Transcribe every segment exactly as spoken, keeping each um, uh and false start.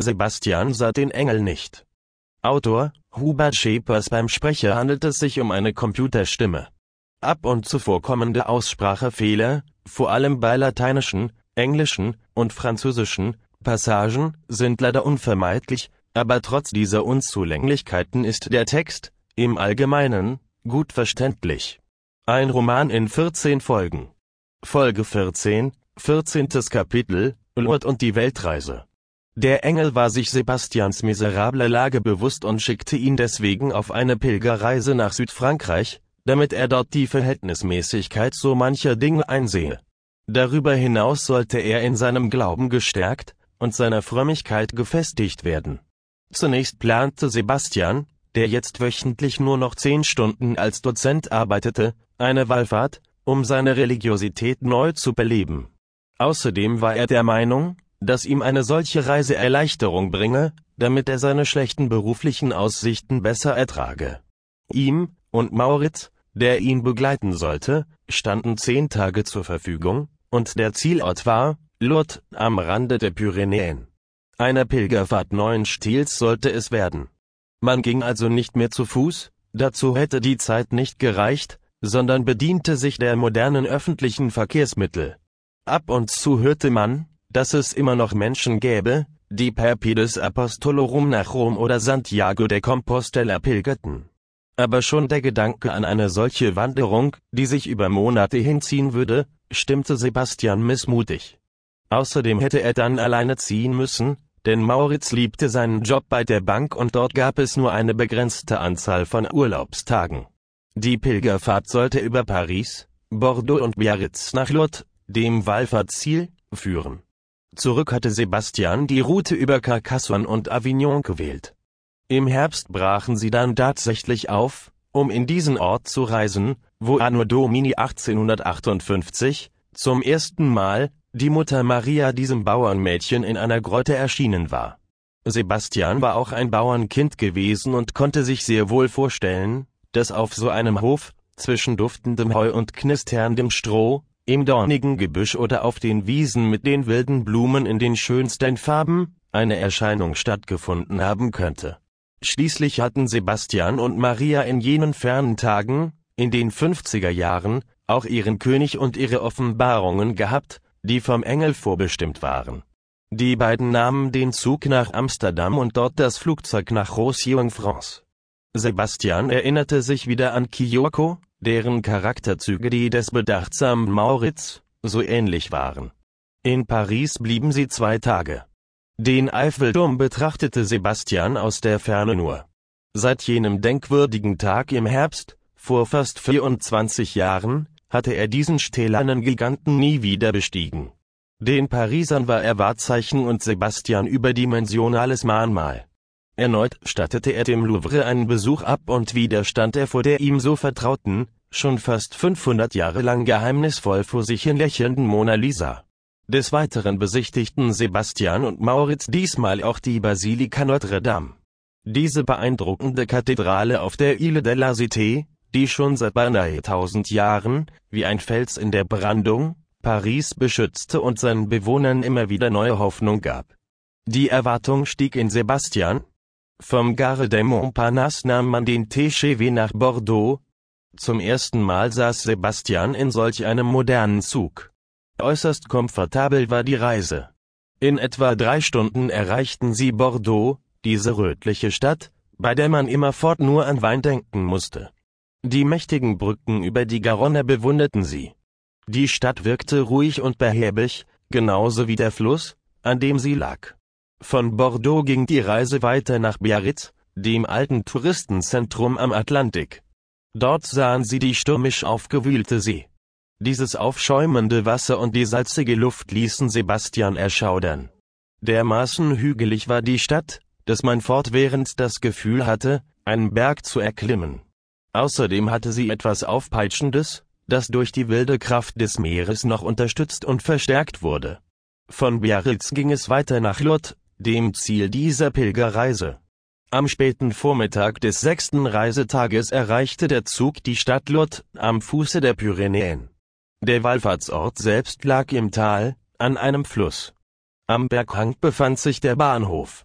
Sebastian sah den Engel nicht. Autor: Hubert Schepers. Beim Sprecher handelt es sich um eine Computerstimme. Ab und zu vorkommende Aussprachefehler, vor allem bei lateinischen, englischen und französischen Passagen, sind leider unvermeidlich, aber trotz dieser Unzulänglichkeiten ist der Text, im Allgemeinen, gut verständlich. Ein Roman in vierzehn Folgen. Folge vierzehn, vierzehntes Kapitel, Lourdes und die Weltreise. Der Engel war sich Sebastians miserabler Lage bewusst und schickte ihn deswegen auf eine Pilgerreise nach Südfrankreich, damit er dort die Verhältnismäßigkeit so mancher Dinge einsehe. Darüber hinaus sollte er in seinem Glauben gestärkt und seiner Frömmigkeit gefestigt werden. Zunächst plante Sebastian, der jetzt wöchentlich nur noch zehn Stunden als Dozent arbeitete, eine Wallfahrt, um seine Religiosität neu zu beleben. Außerdem war er der Meinung, dass ihm eine solche Reise Erleichterung bringe, damit er seine schlechten beruflichen Aussichten besser ertrage. Ihm und Mauritz, der ihn begleiten sollte, standen zehn Tage zur Verfügung, und der Zielort war Lourdes, am Rande der Pyrenäen. Eine Pilgerfahrt neuen Stils sollte es werden. Man ging also nicht mehr zu Fuß, dazu hätte die Zeit nicht gereicht, sondern bediente sich der modernen öffentlichen Verkehrsmittel. Ab und zu hörte man, dass es immer noch Menschen gäbe, die per Piedis Apostolorum nach Rom oder Santiago de Compostela pilgerten. Aber schon der Gedanke an eine solche Wanderung, die sich über Monate hinziehen würde, stimmte Sebastian missmutig. Außerdem hätte er dann alleine ziehen müssen, denn Mauritz liebte seinen Job bei der Bank und dort gab es nur eine begrenzte Anzahl von Urlaubstagen. Die Pilgerfahrt sollte über Paris, Bordeaux und Biarritz nach Lourdes, dem Wallfahrtsziel, führen. Zurück hatte Sebastian die Route über Carcassonne und Avignon gewählt. Im Herbst brachen sie dann tatsächlich auf, um in diesen Ort zu reisen, wo Anno Domini achtzehnhundertachtundfünfzig, zum ersten Mal, die Mutter Maria diesem Bauernmädchen in einer Grotte erschienen war. Sebastian war auch ein Bauernkind gewesen und konnte sich sehr wohl vorstellen, dass auf so einem Hof, zwischen duftendem Heu und knisterndem Stroh, im dornigen Gebüsch oder auf den Wiesen mit den wilden Blumen in den schönsten Farben, eine Erscheinung stattgefunden haben könnte. Schließlich hatten Sebastian und Maria in jenen fernen Tagen, in den fünfziger Jahren, auch ihren König und ihre Offenbarungen gehabt, die vom Engel vorbestimmt waren. Die beiden nahmen den Zug nach Amsterdam und dort das Flugzeug nach Roussillon-France. Sebastian erinnerte sich wieder an Kyoko, deren Charakterzüge die des bedachtsamen Mauritz so ähnlich waren. In Paris blieben sie zwei Tage. Den Eiffelturm betrachtete Sebastian aus der Ferne nur. Seit jenem denkwürdigen Tag im Herbst, vor fast vierundzwanzig Jahren, hatte er diesen stählernen Giganten nie wieder bestiegen. Den Parisern war er Wahrzeichen und Sebastian überdimensionales Mahnmal. Erneut stattete er dem Louvre einen Besuch ab und wieder stand er vor der ihm so vertrauten, schon fast fünfhundert Jahre lang geheimnisvoll vor sich hin lächelnden Mona Lisa. Des Weiteren besichtigten Sebastian und Mauritz diesmal auch die Basilika Notre Dame. Diese beeindruckende Kathedrale auf der Ile de la Cité, die schon seit beinahe tausend Jahren, wie ein Fels in der Brandung, Paris beschützte und seinen Bewohnern immer wieder neue Hoffnung gab. Die Erwartung stieg in Sebastian. Vom Gare de Montparnasse nahm man den T G V nach Bordeaux. Zum ersten Mal saß Sebastian in solch einem modernen Zug. Äußerst komfortabel war die Reise. In etwa drei Stunden erreichten sie Bordeaux, diese rötliche Stadt, bei der man immerfort nur an Wein denken musste. Die mächtigen Brücken über die Garonne bewunderten sie. Die Stadt wirkte ruhig und behäbig, genauso wie der Fluss, an dem sie lag. Von Bordeaux ging die Reise weiter nach Biarritz, dem alten Touristenzentrum am Atlantik. Dort sahen sie die stürmisch aufgewühlte See. Dieses aufschäumende Wasser und die salzige Luft ließen Sebastian erschaudern. Dermaßen hügelig war die Stadt, dass man fortwährend das Gefühl hatte, einen Berg zu erklimmen. Außerdem hatte sie etwas Aufpeitschendes, das durch die wilde Kraft des Meeres noch unterstützt und verstärkt wurde. Von Biarritz ging es weiter nach Lourdes, dem Ziel dieser Pilgerreise. Am späten Vormittag des sechsten Reisetages erreichte der Zug die Stadt Lourdes, am Fuße der Pyrenäen. Der Wallfahrtsort selbst lag im Tal, an einem Fluss. Am Berghang befand sich der Bahnhof.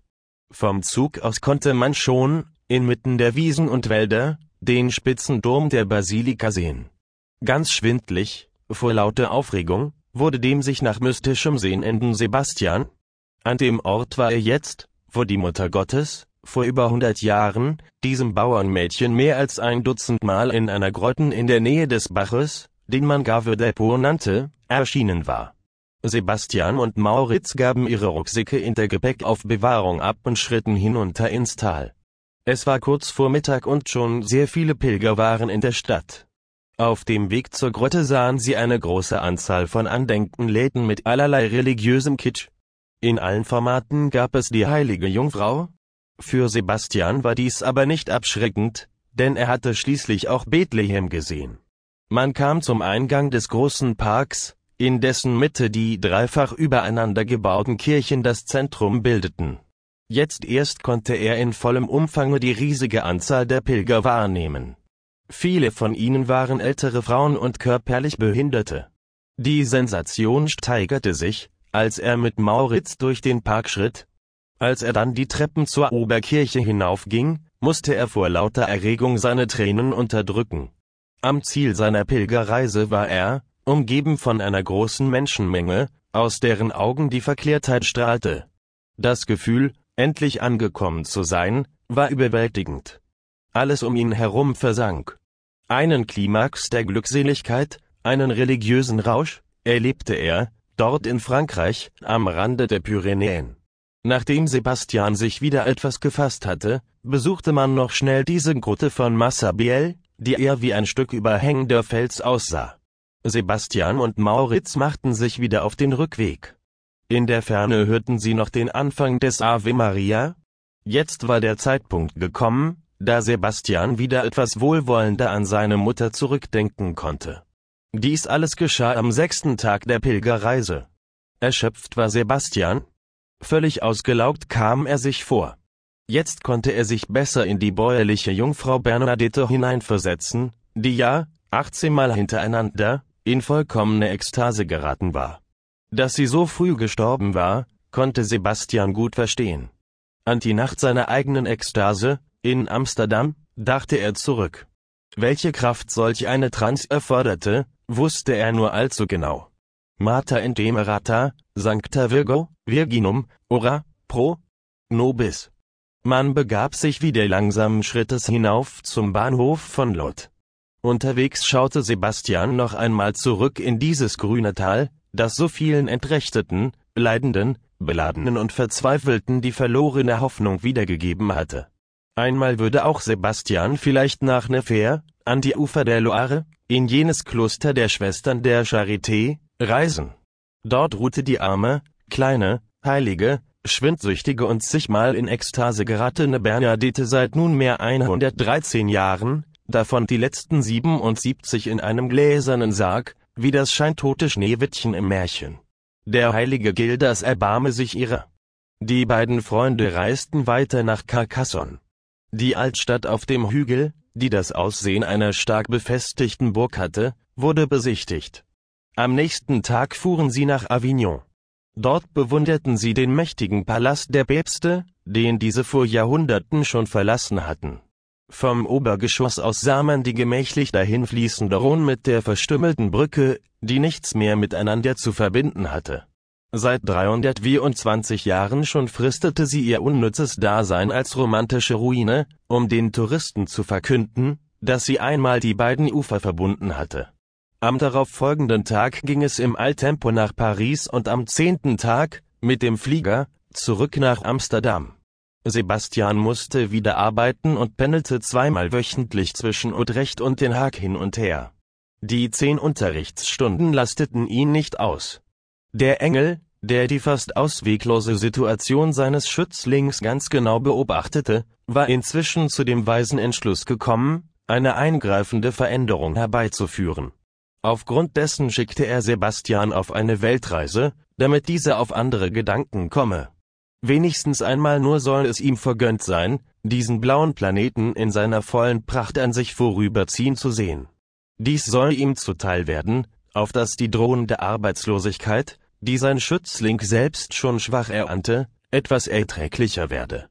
Vom Zug aus konnte man schon, inmitten der Wiesen und Wälder, den spitzen Dom der Basilika sehen. Ganz schwindlig, vor lauter Aufregung, wurde dem sich nach mystischem sehnenden Sebastian. An dem Ort war er jetzt, wo die Mutter Gottes, vor über hundert Jahren, diesem Bauernmädchen mehr als ein Dutzend Mal in einer Grotten in der Nähe des Baches, den man Gave del Po nannte, erschienen war. Sebastian und Mauritz gaben ihre Rucksäcke in der Gepäck auf Bewahrung ab und schritten hinunter ins Tal. Es war kurz vor Mittag und schon sehr viele Pilger waren in der Stadt. Auf dem Weg zur Grotte sahen sie eine große Anzahl von Andenkenläden mit allerlei religiösem Kitsch. In allen Formaten gab es die heilige Jungfrau. Für Sebastian war dies aber nicht abschreckend, denn er hatte schließlich auch Bethlehem gesehen. Man kam zum Eingang des großen Parks, in dessen Mitte die dreifach übereinander gebauten Kirchen das Zentrum bildeten. Jetzt erst konnte er in vollem Umfange die riesige Anzahl der Pilger wahrnehmen. Viele von ihnen waren ältere Frauen und körperlich Behinderte. Die Sensation steigerte sich, als er mit Mauritz durch den Park schritt. Als er dann die Treppen zur Oberkirche hinaufging, musste er vor lauter Erregung seine Tränen unterdrücken. Am Ziel seiner Pilgerreise war er, umgeben von einer großen Menschenmenge, aus deren Augen die Verklärtheit strahlte. Das Gefühl, endlich angekommen zu sein, war überwältigend. Alles um ihn herum versank. Einen Klimax der Glückseligkeit, einen religiösen Rausch, erlebte er, dort in Frankreich, am Rande der Pyrenäen. Nachdem Sebastian sich wieder etwas gefasst hatte, besuchte man noch schnell diese Grotte von Massabielle, die eher wie ein Stück überhängender Fels aussah. Sebastian und Mauritz machten sich wieder auf den Rückweg. In der Ferne hörten sie noch den Anfang des Ave Maria. Jetzt war der Zeitpunkt gekommen, da Sebastian wieder etwas wohlwollender an seine Mutter zurückdenken konnte. Dies alles geschah am sechsten Tag der Pilgerreise. Erschöpft war Sebastian. Völlig ausgelaugt kam er sich vor. Jetzt konnte er sich besser in die bäuerliche Jungfrau Bernadette hineinversetzen, die ja, achtzehnmal hintereinander, in vollkommene Ekstase geraten war. Dass sie so früh gestorben war, konnte Sebastian gut verstehen. An die Nacht seiner eigenen Ekstase, in Amsterdam, dachte er zurück. Welche Kraft solch eine Trance erforderte, wusste er nur allzu genau. Mater intemerata, sancta Virgo, Virginum, ora, pro nobis. Man begab sich wieder langsamen Schrittes hinauf zum Bahnhof von Lot. Unterwegs schaute Sebastian noch einmal zurück in dieses grüne Tal, das so vielen Entrechteten, Leidenden, Beladenen und Verzweifelten die verlorene Hoffnung wiedergegeben hatte. Einmal würde auch Sebastian vielleicht nach Nevers, an die Ufer der Loire, in jenes Kloster der Schwestern der Charité, reisen. Dort ruhte die arme, kleine, heilige, schwindsüchtige und zigmal in Ekstase geratene Bernadette seit nunmehr hundertdreizehn Jahren, davon die letzten siebenundsiebzig in einem gläsernen Sarg, wie das scheintote Schneewittchen im Märchen. Der heilige Gildas erbarme sich ihrer. Die beiden Freunde reisten weiter nach Carcassonne. Die Altstadt auf dem Hügel, die das Aussehen einer stark befestigten Burg hatte, wurde besichtigt. Am nächsten Tag fuhren sie nach Avignon. Dort bewunderten sie den mächtigen Palast der Päpste, den diese vor Jahrhunderten schon verlassen hatten. Vom Obergeschoss aus sah man die gemächlich dahinfließende Rhône mit der verstümmelten Brücke, die nichts mehr miteinander zu verbinden hatte. Seit dreihundertvierundzwanzig Jahren schon fristete sie ihr unnützes Dasein als romantische Ruine, um den Touristen zu verkünden, dass sie einmal die beiden Ufer verbunden hatte. Am darauf folgenden Tag ging es im Eiltempo nach Paris und am zehnten Tag, mit dem Flieger, zurück nach Amsterdam. Sebastian musste wieder arbeiten und pendelte zweimal wöchentlich zwischen Utrecht und Den Haag hin und her. Die zehn Unterrichtsstunden lasteten ihn nicht aus. Der Engel, der die fast ausweglose Situation seines Schützlings ganz genau beobachtete, war inzwischen zu dem weisen Entschluss gekommen, eine eingreifende Veränderung herbeizuführen. Aufgrund dessen schickte er Sebastian auf eine Weltreise, damit dieser auf andere Gedanken komme. Wenigstens einmal nur soll es ihm vergönnt sein, diesen blauen Planeten in seiner vollen Pracht an sich vorüberziehen zu sehen. Dies soll ihm zuteil werden, auf dass die drohende Arbeitslosigkeit, die sein Schützling selbst schon schwach erahnte, etwas erträglicher werde.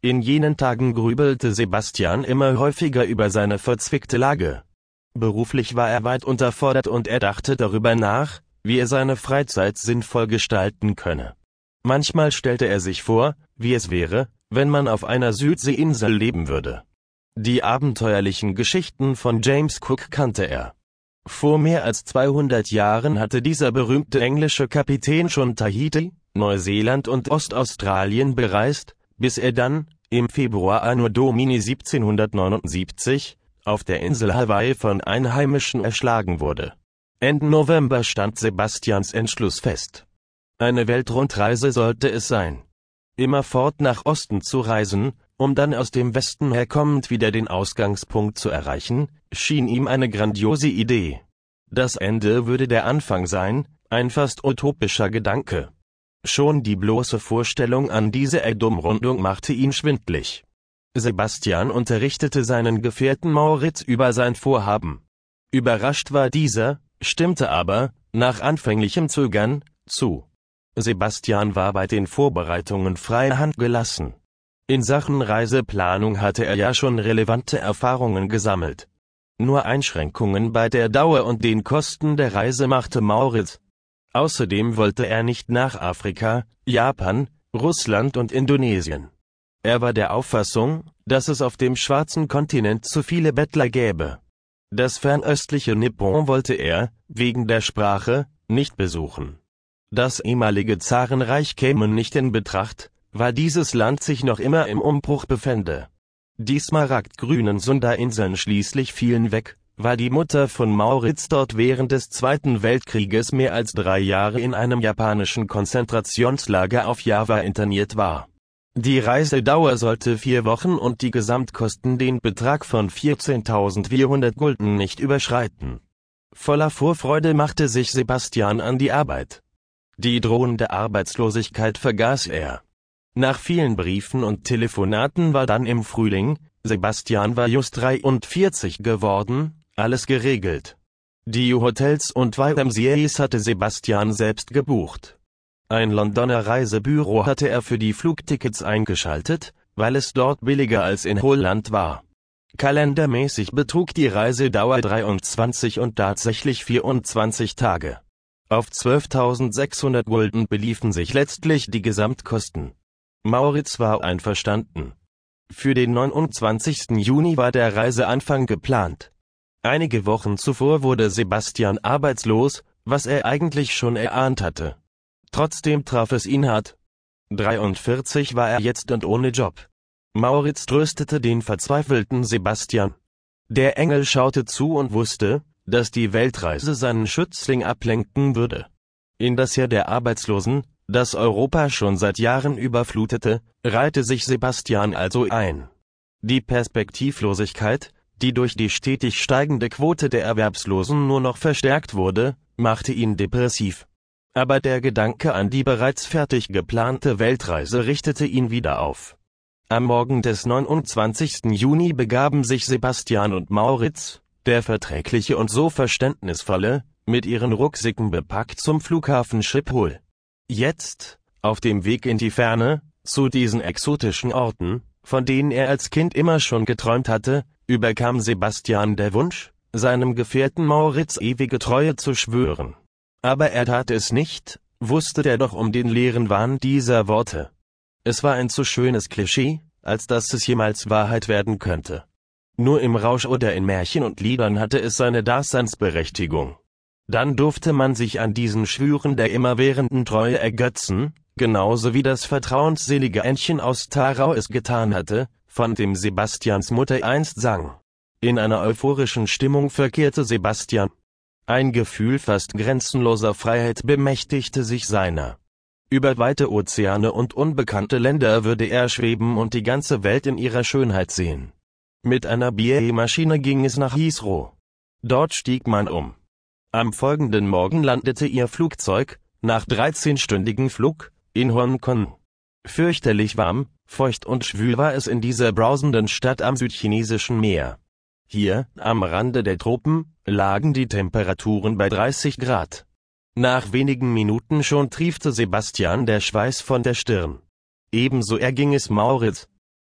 In jenen Tagen grübelte Sebastian immer häufiger über seine verzwickte Lage. Beruflich war er weit unterfordert und er dachte darüber nach, wie er seine Freizeit sinnvoll gestalten könne. Manchmal stellte er sich vor, wie es wäre, wenn man auf einer Südseeinsel leben würde. Die abenteuerlichen Geschichten von James Cook kannte er. Vor mehr als zweihundert Jahren hatte dieser berühmte englische Kapitän schon Tahiti, Neuseeland und Ostaustralien bereist, bis er dann, im Februar Anno Domini siebzehnhundertneunundsiebzig, auf der Insel Hawaii von Einheimischen erschlagen wurde. Ende November stand Sebastians Entschluss fest. Eine Weltrundreise sollte es sein. Immerfort nach Osten zu reisen, um dann aus dem Westen herkommend wieder den Ausgangspunkt zu erreichen, schien ihm eine grandiose Idee. Das Ende würde der Anfang sein, ein fast utopischer Gedanke. Schon die bloße Vorstellung an diese Erdumrundung machte ihn schwindlig. Sebastian unterrichtete seinen Gefährten Mauritz über sein Vorhaben. Überrascht war dieser, stimmte aber, nach anfänglichem Zögern, zu. Sebastian war bei den Vorbereitungen freie Hand gelassen. In Sachen Reiseplanung hatte er ja schon relevante Erfahrungen gesammelt. Nur Einschränkungen bei der Dauer und den Kosten der Reise machte Mauritz. Außerdem wollte er nicht nach Afrika, Japan, Russland und Indonesien. Er war der Auffassung, dass es auf dem schwarzen Kontinent zu viele Bettler gäbe. Das fernöstliche Nippon wollte er, wegen der Sprache, nicht besuchen. Das ehemalige Zarenreich käme nicht in Betracht, weil dieses Land sich noch immer im Umbruch befände. Die smaragdgrünen Sunda-Inseln schließlich fielen weg, weil die Mutter von Mauritz dort während des Zweiten Weltkrieges mehr als drei Jahre in einem japanischen Konzentrationslager auf Java interniert war. Die Reisedauer sollte vier Wochen und die Gesamtkosten den Betrag von vierzehntausendvierhundert Gulden nicht überschreiten. Voller Vorfreude machte sich Sebastian an die Arbeit. Die drohende Arbeitslosigkeit vergaß er. Nach vielen Briefen und Telefonaten war dann im Frühling, Sebastian war just dreiundvierzig geworden, alles geregelt. Die Hotels und Y M C As hatte Sebastian selbst gebucht. Ein Londoner Reisebüro hatte er für die Flugtickets eingeschaltet, weil es dort billiger als in Holland war. Kalendermäßig betrug die Reisedauer dreiundzwanzig und tatsächlich vierundzwanzig Tage. Auf zwölftausendsechshundert Gulden beliefen sich letztlich die Gesamtkosten. Mauritz war einverstanden. Für den neunundzwanzigsten Juni war der Reiseanfang geplant. Einige Wochen zuvor wurde Sebastian arbeitslos, was er eigentlich schon erahnt hatte. Trotzdem traf es ihn hart. dreiundvierzig war er jetzt und ohne Job. Mauritz tröstete den verzweifelten Sebastian. Der Engel schaute zu und wusste, dass die Weltreise seinen Schützling ablenken würde. In das Heer der Arbeitslosen, das Europa schon seit Jahren überflutete, reihte sich Sebastian also ein. Die Perspektivlosigkeit, die durch die stetig steigende Quote der Erwerbslosen nur noch verstärkt wurde, machte ihn depressiv. Aber der Gedanke an die bereits fertig geplante Weltreise richtete ihn wieder auf. Am Morgen des neunundzwanzigsten Juni begaben sich Sebastian und Mauritz, der verträgliche und so verständnisvolle, mit ihren Rucksäcken bepackt zum Flughafen Schiphol. Jetzt, auf dem Weg in die Ferne, zu diesen exotischen Orten, von denen er als Kind immer schon geträumt hatte, überkam Sebastian der Wunsch, seinem Gefährten Mauritz ewige Treue zu schwören. Aber er tat es nicht, wusste der doch um den leeren Wahn dieser Worte. Es war ein zu schönes Klischee, als dass es jemals Wahrheit werden könnte. Nur im Rausch oder in Märchen und Liedern hatte es seine Daseinsberechtigung. Dann durfte man sich an diesen Schwüren der immerwährenden Treue ergötzen, genauso wie das vertrauensselige Entchen aus Tharau es getan hatte, von dem Sebastians Mutter einst sang. In einer euphorischen Stimmung verkehrte Sebastian. Ein Gefühl fast grenzenloser Freiheit bemächtigte sich seiner. Über weite Ozeane und unbekannte Länder würde er schweben und die ganze Welt in ihrer Schönheit sehen. Mit einer B A-Maschine ging es nach Heathrow. Dort stieg man um. Am folgenden Morgen landete ihr Flugzeug, nach dreizehnstündigem Flug, in Hongkong. Fürchterlich warm, feucht und schwül war es in dieser brausenden Stadt am südchinesischen Meer. Hier, am Rande der Tropen, lagen die Temperaturen bei dreißig Grad. Nach wenigen Minuten schon triefte Sebastian der Schweiß von der Stirn. Ebenso erging es Mauritz.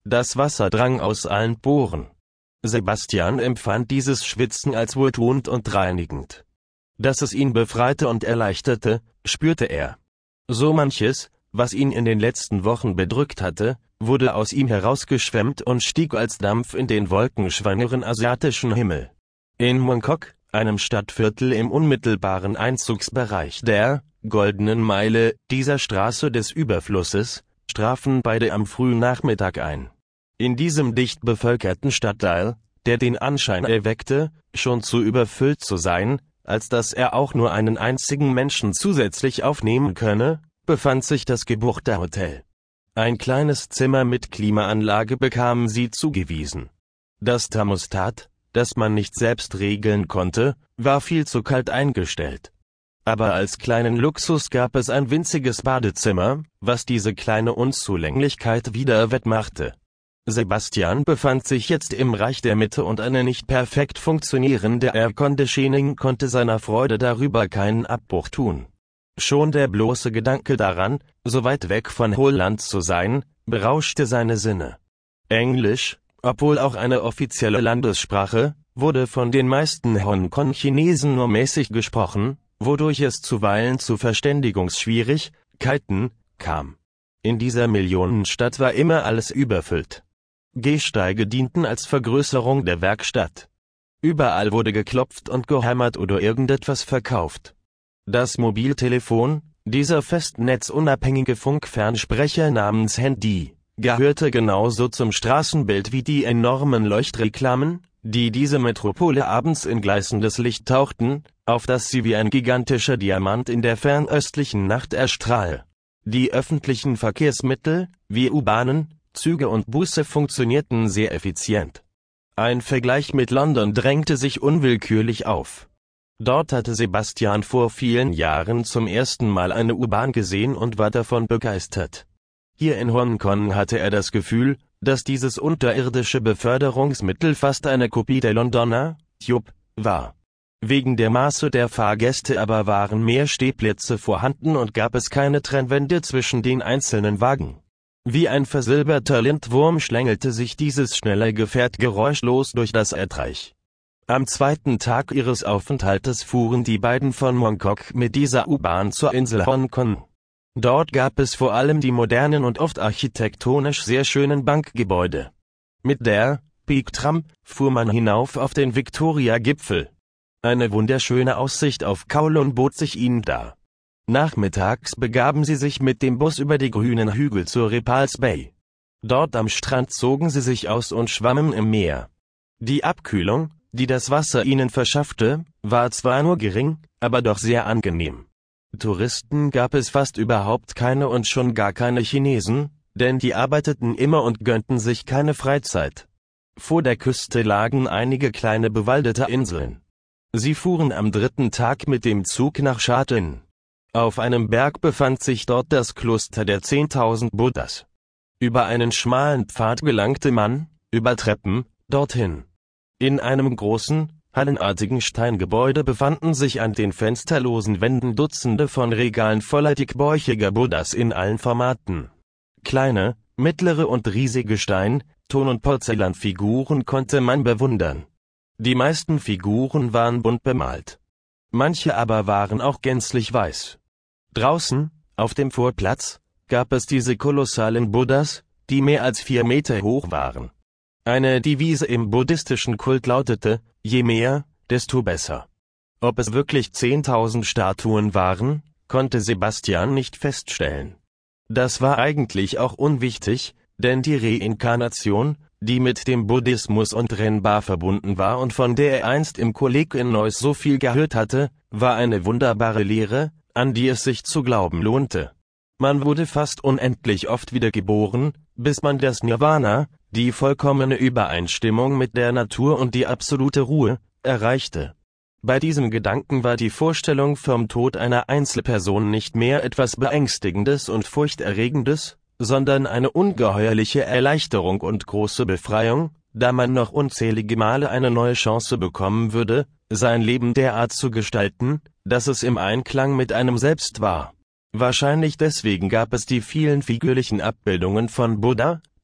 Das Wasser drang aus allen Poren. Sebastian empfand dieses Schwitzen als wohltuend und reinigend. Dass es ihn befreite und erleichterte, spürte er. So manches, was ihn in den letzten Wochen bedrückt hatte, wurde aus ihm herausgeschwemmt und stieg als Dampf in den wolkenschwangeren asiatischen Himmel. In Mongkok, einem Stadtviertel im unmittelbaren Einzugsbereich der Goldenen Meile, dieser Straße des Überflusses, trafen beide am frühen Nachmittag ein. In diesem dicht bevölkerten Stadtteil, der den Anschein erweckte, schon zu überfüllt zu sein, als dass er auch nur einen einzigen Menschen zusätzlich aufnehmen könne, befand sich das Gebuchter Hotel. Ein kleines Zimmer mit Klimaanlage bekamen sie zugewiesen. Das Thermostat, das man nicht selbst regeln konnte, war viel zu kalt eingestellt. Aber als kleinen Luxus gab es ein winziges Badezimmer, was diese kleine Unzulänglichkeit wieder wettmachte. Sebastian befand sich jetzt im Reich der Mitte und eine nicht perfekt funktionierende Air Conditioning konnte seiner Freude darüber keinen Abbruch tun. Schon der bloße Gedanke daran, so weit weg von Holland zu sein, berauschte seine Sinne. Englisch, obwohl auch eine offizielle Landessprache, wurde von den meisten Hongkong-Chinesen nur mäßig gesprochen, wodurch es zuweilen zu Verständigungsschwierigkeiten kam. In dieser Millionenstadt war immer alles überfüllt. Gehsteige dienten als Vergrößerung der Werkstatt. Überall wurde geklopft und gehämmert oder irgendetwas verkauft. Das Mobiltelefon, dieser festnetzunabhängige Funkfernsprecher namens Handy, gehörte genauso zum Straßenbild wie die enormen Leuchtreklamen, die diese Metropole abends in gleißendes Licht tauchten, auf das sie wie ein gigantischer Diamant in der fernöstlichen Nacht erstrahle. Die öffentlichen Verkehrsmittel, wie U-Bahnen, Züge und Busse funktionierten sehr effizient. Ein Vergleich mit London drängte sich unwillkürlich auf. Dort hatte Sebastian vor vielen Jahren zum ersten Mal eine U-Bahn gesehen und war davon begeistert. Hier in Hongkong hatte er das Gefühl, dass dieses unterirdische Beförderungsmittel fast eine Kopie der Londoner Tube war. Wegen der Maße der Fahrgäste aber waren mehr Stehplätze vorhanden und gab es keine Trennwände zwischen den einzelnen Wagen. Wie ein versilberter Lindwurm schlängelte sich dieses schnelle Gefährt geräuschlos durch das Erdreich. Am zweiten Tag ihres Aufenthaltes fuhren die beiden von Mongkok mit dieser U-Bahn zur Insel Hongkong. Dort gab es vor allem die modernen und oft architektonisch sehr schönen Bankgebäude. Mit der Peak Tram fuhr man hinauf auf den Victoria-Gipfel. Eine wunderschöne Aussicht auf Kowloon bot sich ihnen dar. Nachmittags begaben sie sich mit dem Bus über die grünen Hügel zur Repulse Bay. Dort am Strand zogen sie sich aus und schwammen im Meer. Die Abkühlung, die das Wasser ihnen verschaffte, war zwar nur gering, aber doch sehr angenehm. Touristen gab es fast überhaupt keine und schon gar keine Chinesen, denn die arbeiteten immer und gönnten sich keine Freizeit. Vor der Küste lagen einige kleine bewaldete Inseln. Sie fuhren am dritten Tag mit dem Zug nach Sha Tin. Auf einem Berg befand sich dort das Kloster der zehntausend Buddhas. Über einen schmalen Pfad gelangte man, über Treppen, dorthin. In einem großen, hallenartigen Steingebäude befanden sich an den fensterlosen Wänden Dutzende von Regalen voller dickbäuchiger Buddhas in allen Formaten. Kleine, mittlere und riesige Stein-, Ton- und Porzellanfiguren konnte man bewundern. Die meisten Figuren waren bunt bemalt. Manche aber waren auch gänzlich weiß. Draußen, auf dem Vorplatz, gab es diese kolossalen Buddhas, die mehr als vier Meter hoch waren. Eine Devise im buddhistischen Kult lautete, je mehr, desto besser. Ob es wirklich zehntausend Statuen waren, konnte Sebastian nicht feststellen. Das war eigentlich auch unwichtig, denn die Reinkarnation, die mit dem Buddhismus untrennbar verbunden war und von der er einst im Kolleg in Neuss so viel gehört hatte, war eine wunderbare Lehre, an die es sich zu glauben lohnte. Man wurde fast unendlich oft wiedergeboren, bis man das Nirvana, die vollkommene Übereinstimmung mit der Natur und die absolute Ruhe, erreichte. Bei diesem Gedanken war die Vorstellung vom Tod einer Einzelperson nicht mehr etwas Beängstigendes und Furchterregendes, sondern eine ungeheuerliche Erleichterung und große Befreiung, da man noch unzählige Male eine neue Chance bekommen würde, sein Leben derart zu gestalten, dass es im Einklang mit einem selbst war. Wahrscheinlich deswegen gab es die vielen figürlichen Abbildungen von Buddha,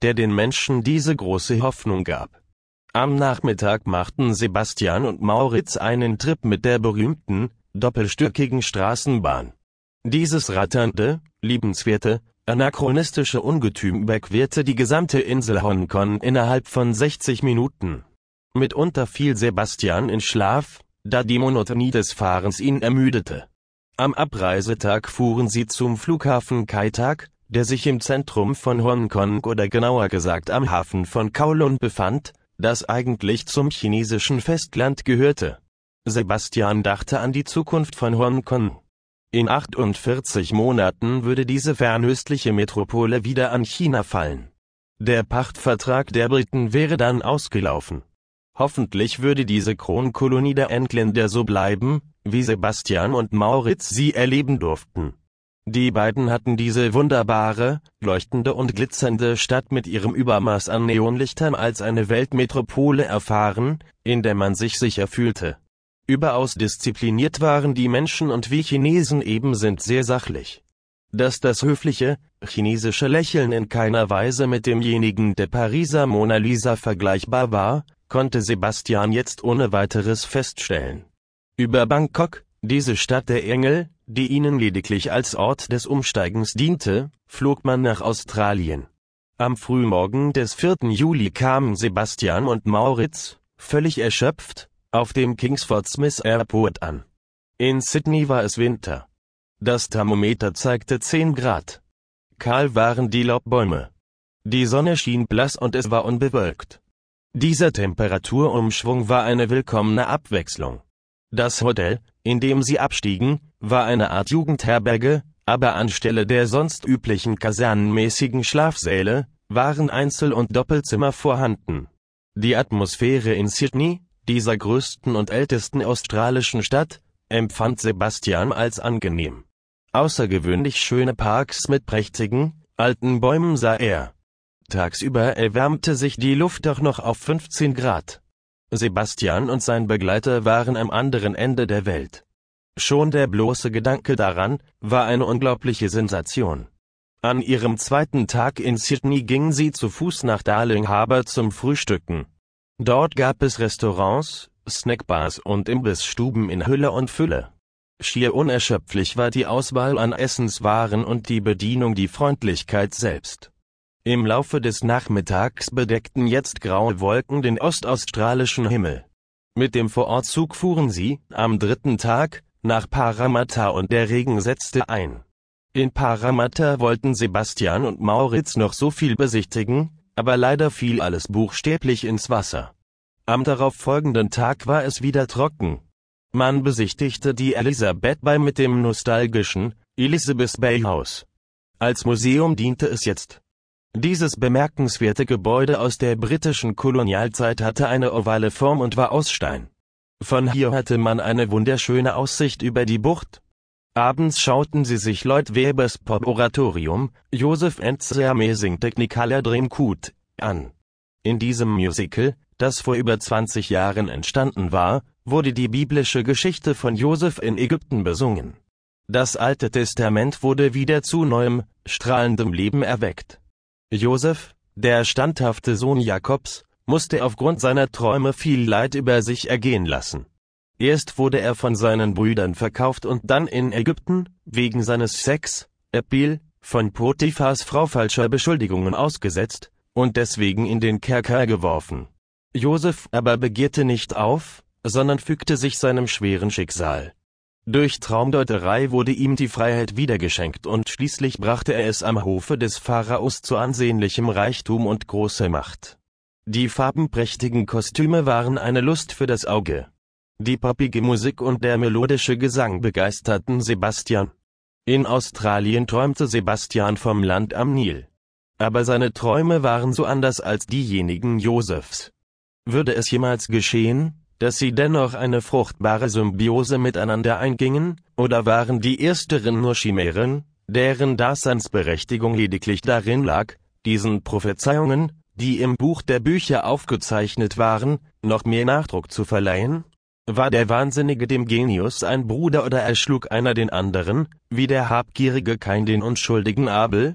der den Menschen diese große Hoffnung gab. Am Nachmittag machten Sebastian und Mauritz einen Trip mit der berühmten, doppelstöckigen Straßenbahn. Dieses ratternde, liebenswerte, anachronistische Ungetüm überquerte die gesamte Insel Hongkong innerhalb von sechzig Minuten. Mitunter fiel Sebastian in Schlaf, da die Monotonie des Fahrens ihn ermüdete. Am Abreisetag fuhren sie zum Flughafen Kai Tak, der sich im Zentrum von Hongkong oder genauer gesagt am Hafen von Kowloon befand, das eigentlich zum chinesischen Festland gehörte. Sebastian dachte an die Zukunft von Hongkong. In achtundvierzig Monaten würde diese fernöstliche Metropole wieder an China fallen. Der Pachtvertrag der Briten wäre dann ausgelaufen. Hoffentlich würde diese Kronkolonie der Engländer so bleiben, wie Sebastian und Mauritz sie erleben durften. Die beiden hatten diese wunderbare, leuchtende und glitzernde Stadt mit ihrem Übermaß an Neonlichtern als eine Weltmetropole erfahren, in der man sich sicher fühlte. Überaus diszipliniert waren die Menschen und wie Chinesen eben sind sehr sachlich. Dass das höfliche, chinesische Lächeln in keiner Weise mit demjenigen der Pariser Mona Lisa vergleichbar war, konnte Sebastian jetzt ohne weiteres feststellen. Über Bangkok, diese Stadt der Engel, die ihnen lediglich als Ort des Umsteigens diente, flog man nach Australien. Am Frühmorgen des vierten Juli kamen Sebastian und Mauritz, völlig erschöpft, auf dem Kingsford Smith Airport an. In Sydney war es Winter. Das Thermometer zeigte zehn Grad. Kahl waren die Laubbäume. Die Sonne schien blass und es war unbewölkt. Dieser Temperaturumschwung war eine willkommene Abwechslung. Das Hotel, in dem sie abstiegen, war eine Art Jugendherberge, aber anstelle der sonst üblichen kasernenmäßigen Schlafsäle, waren Einzel- und Doppelzimmer vorhanden. Die Atmosphäre in Sydney, dieser größten und ältesten australischen Stadt, empfand Sebastian als angenehm. Außergewöhnlich schöne Parks mit prächtigen, alten Bäumen sah er. Tagsüber erwärmte sich die Luft doch noch auf fünfzehn Grad. Sebastian und sein Begleiter waren am anderen Ende der Welt. Schon der bloße Gedanke daran, war eine unglaubliche Sensation. An ihrem zweiten Tag in Sydney gingen sie zu Fuß nach Darling Harbour zum Frühstücken. Dort gab es Restaurants, Snackbars und Imbissstuben in Hülle und Fülle. Schier unerschöpflich war die Auswahl an Essenswaren und die Bedienung die Freundlichkeit selbst. Im Laufe des Nachmittags bedeckten jetzt graue Wolken den ostaustralischen Himmel. Mit dem Vorortzug fuhren sie, am dritten Tag, nach Parramatta und der Regen setzte ein. In Parramatta wollten Sebastian und Mauritz noch so viel besichtigen, aber leider fiel alles buchstäblich ins Wasser. Am darauffolgenden Tag war es wieder trocken. Man besichtigte die Elizabeth Bay mit dem nostalgischen Elizabeth Bay House. Als Museum diente es jetzt. Dieses bemerkenswerte Gebäude aus der britischen Kolonialzeit hatte eine ovale Form und war aus Stein. Von hier hatte man eine wunderschöne Aussicht über die Bucht. Abends schauten sie sich Lloyd Webbers Pop-Oratorium, Joseph and the Amazing Technicolor Dreamcoat, an. In diesem Musical, das vor über zwanzig Jahren entstanden war, wurde die biblische Geschichte von Joseph in Ägypten besungen. Das Alte Testament wurde wieder zu neuem, strahlendem Leben erweckt. Joseph, der standhafte Sohn Jakobs, musste aufgrund seiner Träume viel Leid über sich ergehen lassen. Erst wurde er von seinen Brüdern verkauft und dann in Ägypten, wegen seines Sex-Appeal, von Potiphars Frau falscher Beschuldigungen ausgesetzt und deswegen in den Kerker geworfen. Joseph aber begehrte nicht auf, sondern fügte sich seinem schweren Schicksal. Durch Traumdeuterei wurde ihm die Freiheit wiedergeschenkt und schließlich brachte er es am Hofe des Pharaos zu ansehnlichem Reichtum und großer Macht. Die farbenprächtigen Kostüme waren eine Lust für das Auge. Die poppige Musik und der melodische Gesang begeisterten Sebastian. In Australien träumte Sebastian vom Land am Nil. Aber seine Träume waren so anders als diejenigen Josephs. Würde es jemals geschehen, dass sie dennoch eine fruchtbare Symbiose miteinander eingingen, oder waren die ersteren nur Chimären, deren Daseinsberechtigung lediglich darin lag, diesen Prophezeiungen, die im Buch der Bücher aufgezeichnet waren, noch mehr Nachdruck zu verleihen? War der Wahnsinnige dem Genius ein Bruder oder erschlug einer den anderen, wie der habgierige Kain den unschuldigen Abel?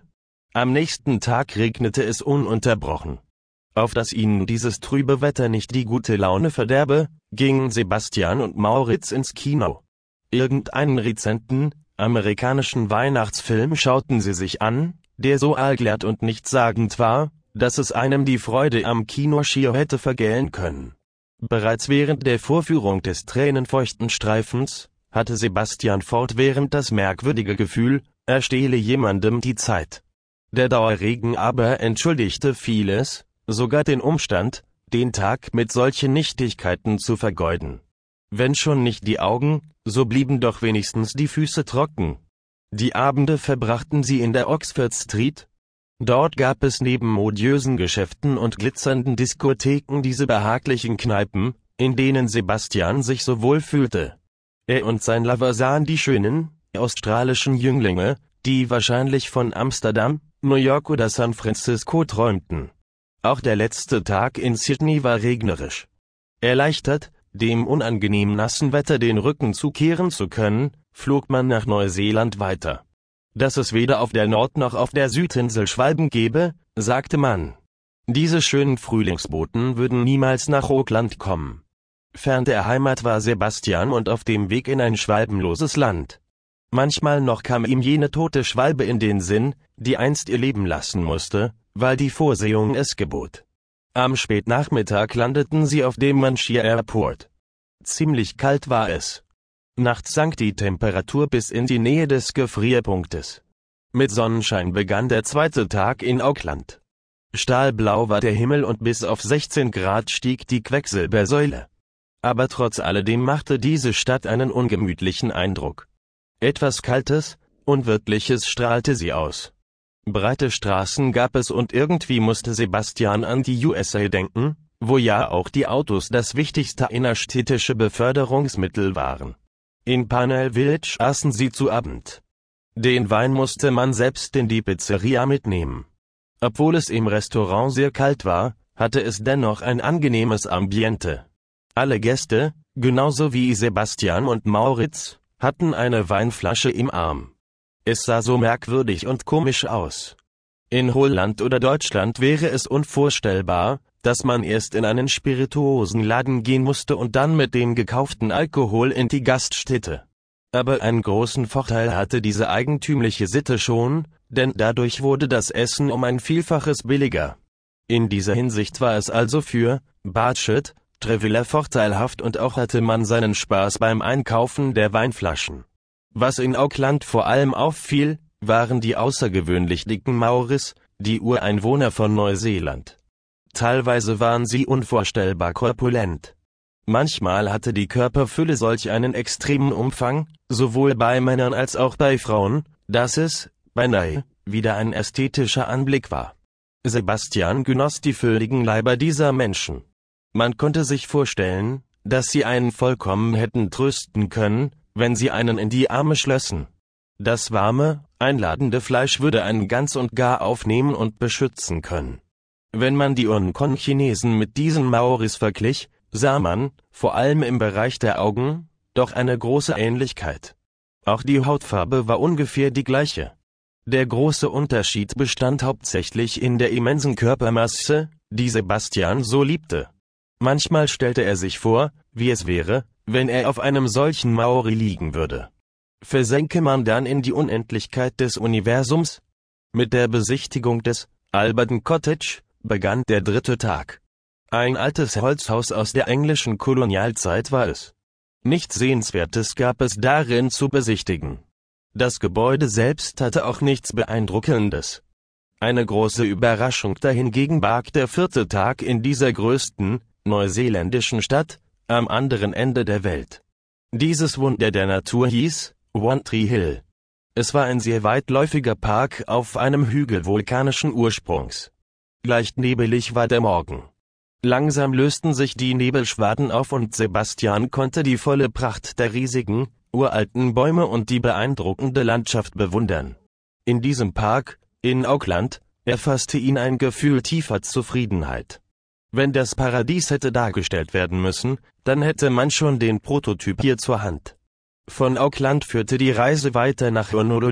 Am nächsten Tag regnete es ununterbrochen. Auf dass ihnen dieses trübe Wetter nicht die gute Laune verderbe, gingen Sebastian und Mauritz ins Kino. Irgendeinen rezenten, amerikanischen Weihnachtsfilm schauten sie sich an, der so allglatt und nichtssagend war, dass es einem die Freude am Kino schier hätte vergällen können. Bereits während der Vorführung des tränenfeuchten Streifens hatte Sebastian fortwährend das merkwürdige Gefühl, er stehle jemandem die Zeit. Der Dauerregen aber entschuldigte vieles, sogar den Umstand, den Tag mit solchen Nichtigkeiten zu vergeuden. Wenn schon nicht die Augen, so blieben doch wenigstens die Füße trocken. Die Abende verbrachten sie in der Oxford Street. Dort gab es neben modiösen Geschäften und glitzernden Diskotheken diese behaglichen Kneipen, in denen Sebastian sich so wohl fühlte. Er und sein Lover sahen die schönen, australischen Jünglinge, die wahrscheinlich von Amsterdam, New York oder San Francisco träumten. Auch der letzte Tag in Sydney war regnerisch. Erleichtert, dem unangenehm nassen Wetter den Rücken zukehren zu können, flog man nach Neuseeland weiter. Dass es weder auf der Nord- noch auf der Südinsel Schwalben gebe, sagte man. Diese schönen Frühlingsboten würden niemals nach Auckland kommen. Fern der Heimat war Sebastian und auf dem Weg in ein schwalbenloses Land. Manchmal noch kam ihm jene tote Schwalbe in den Sinn, die einst ihr Leben lassen musste, weil die Vorsehung es gebot. Am Spätnachmittag landeten sie auf dem Manchester Airport. Ziemlich kalt war es. Nachts sank die Temperatur bis in die Nähe des Gefrierpunktes. Mit Sonnenschein begann der zweite Tag in Auckland. Stahlblau war der Himmel und bis auf sechzehn Grad stieg die Quecksilbersäule. Aber trotz alledem machte diese Stadt einen ungemütlichen Eindruck. Etwas Kaltes, Unwirtliches strahlte sie aus. Breite Straßen gab es und irgendwie musste Sebastian an die U S A denken, wo ja auch die Autos das wichtigste innerstädtische Beförderungsmittel waren. In Parnell Village aßen sie zu Abend. Den Wein musste man selbst in die Pizzeria mitnehmen. Obwohl es im Restaurant sehr kalt war, hatte es dennoch ein angenehmes Ambiente. Alle Gäste, genauso wie Sebastian und Mauritz, hatten eine Weinflasche im Arm. Es sah so merkwürdig und komisch aus. In Holland oder Deutschland wäre es unvorstellbar, dass man erst in einen Spirituosenladen gehen musste und dann mit dem gekauften Alkohol in die Gaststätte. Aber einen großen Vorteil hatte diese eigentümliche Sitte schon, denn dadurch wurde das Essen um ein Vielfaches billiger. In dieser Hinsicht war es also für Budget Traveler vorteilhaft und auch hatte man seinen Spaß beim Einkaufen der Weinflaschen. Was in Auckland vor allem auffiel, waren die außergewöhnlich dicken Maoris, die Ureinwohner von Neuseeland. Teilweise waren sie unvorstellbar korpulent. Manchmal hatte die Körperfülle solch einen extremen Umfang, sowohl bei Männern als auch bei Frauen, dass es, beinahe, wieder ein ästhetischer Anblick war. Sebastian genoss die fülligen Leiber dieser Menschen. Man konnte sich vorstellen, dass sie einen vollkommen hätten trösten können, wenn sie einen in die Arme schlössen. Das warme, einladende Fleisch würde einen ganz und gar aufnehmen und beschützen können. Wenn man die Hongkong-Chinesen mit diesen Maoris verglich, sah man, vor allem im Bereich der Augen, doch eine große Ähnlichkeit. Auch die Hautfarbe war ungefähr die gleiche. Der große Unterschied bestand hauptsächlich in der immensen Körpermasse, die Sebastian so liebte. Manchmal stellte er sich vor, wie es wäre, wenn er auf einem solchen Maori liegen würde. Versenke man dann in die Unendlichkeit des Universums? Mit der Besichtigung des Alberton Cottage begann der dritte Tag. Ein altes Holzhaus aus der englischen Kolonialzeit war es. Nichts Sehenswertes gab es darin zu besichtigen. Das Gebäude selbst hatte auch nichts Beeindruckendes. Eine große Überraschung dahingegen barg der vierte Tag in dieser größten, neuseeländischen Stadt, am anderen Ende der Welt. Dieses Wunder der Natur hieß One Tree Hill. Es war ein sehr weitläufiger Park auf einem Hügel vulkanischen Ursprungs. Leicht nebelig war der Morgen. Langsam lösten sich die Nebelschwaden auf und Sebastian konnte die volle Pracht der riesigen, uralten Bäume und die beeindruckende Landschaft bewundern. In diesem Park, in Auckland, erfasste ihn ein Gefühl tiefer Zufriedenheit. Wenn das Paradies hätte dargestellt werden müssen, dann hätte man schon den Prototyp hier zur Hand. Von Auckland führte die Reise weiter nach Honolulu,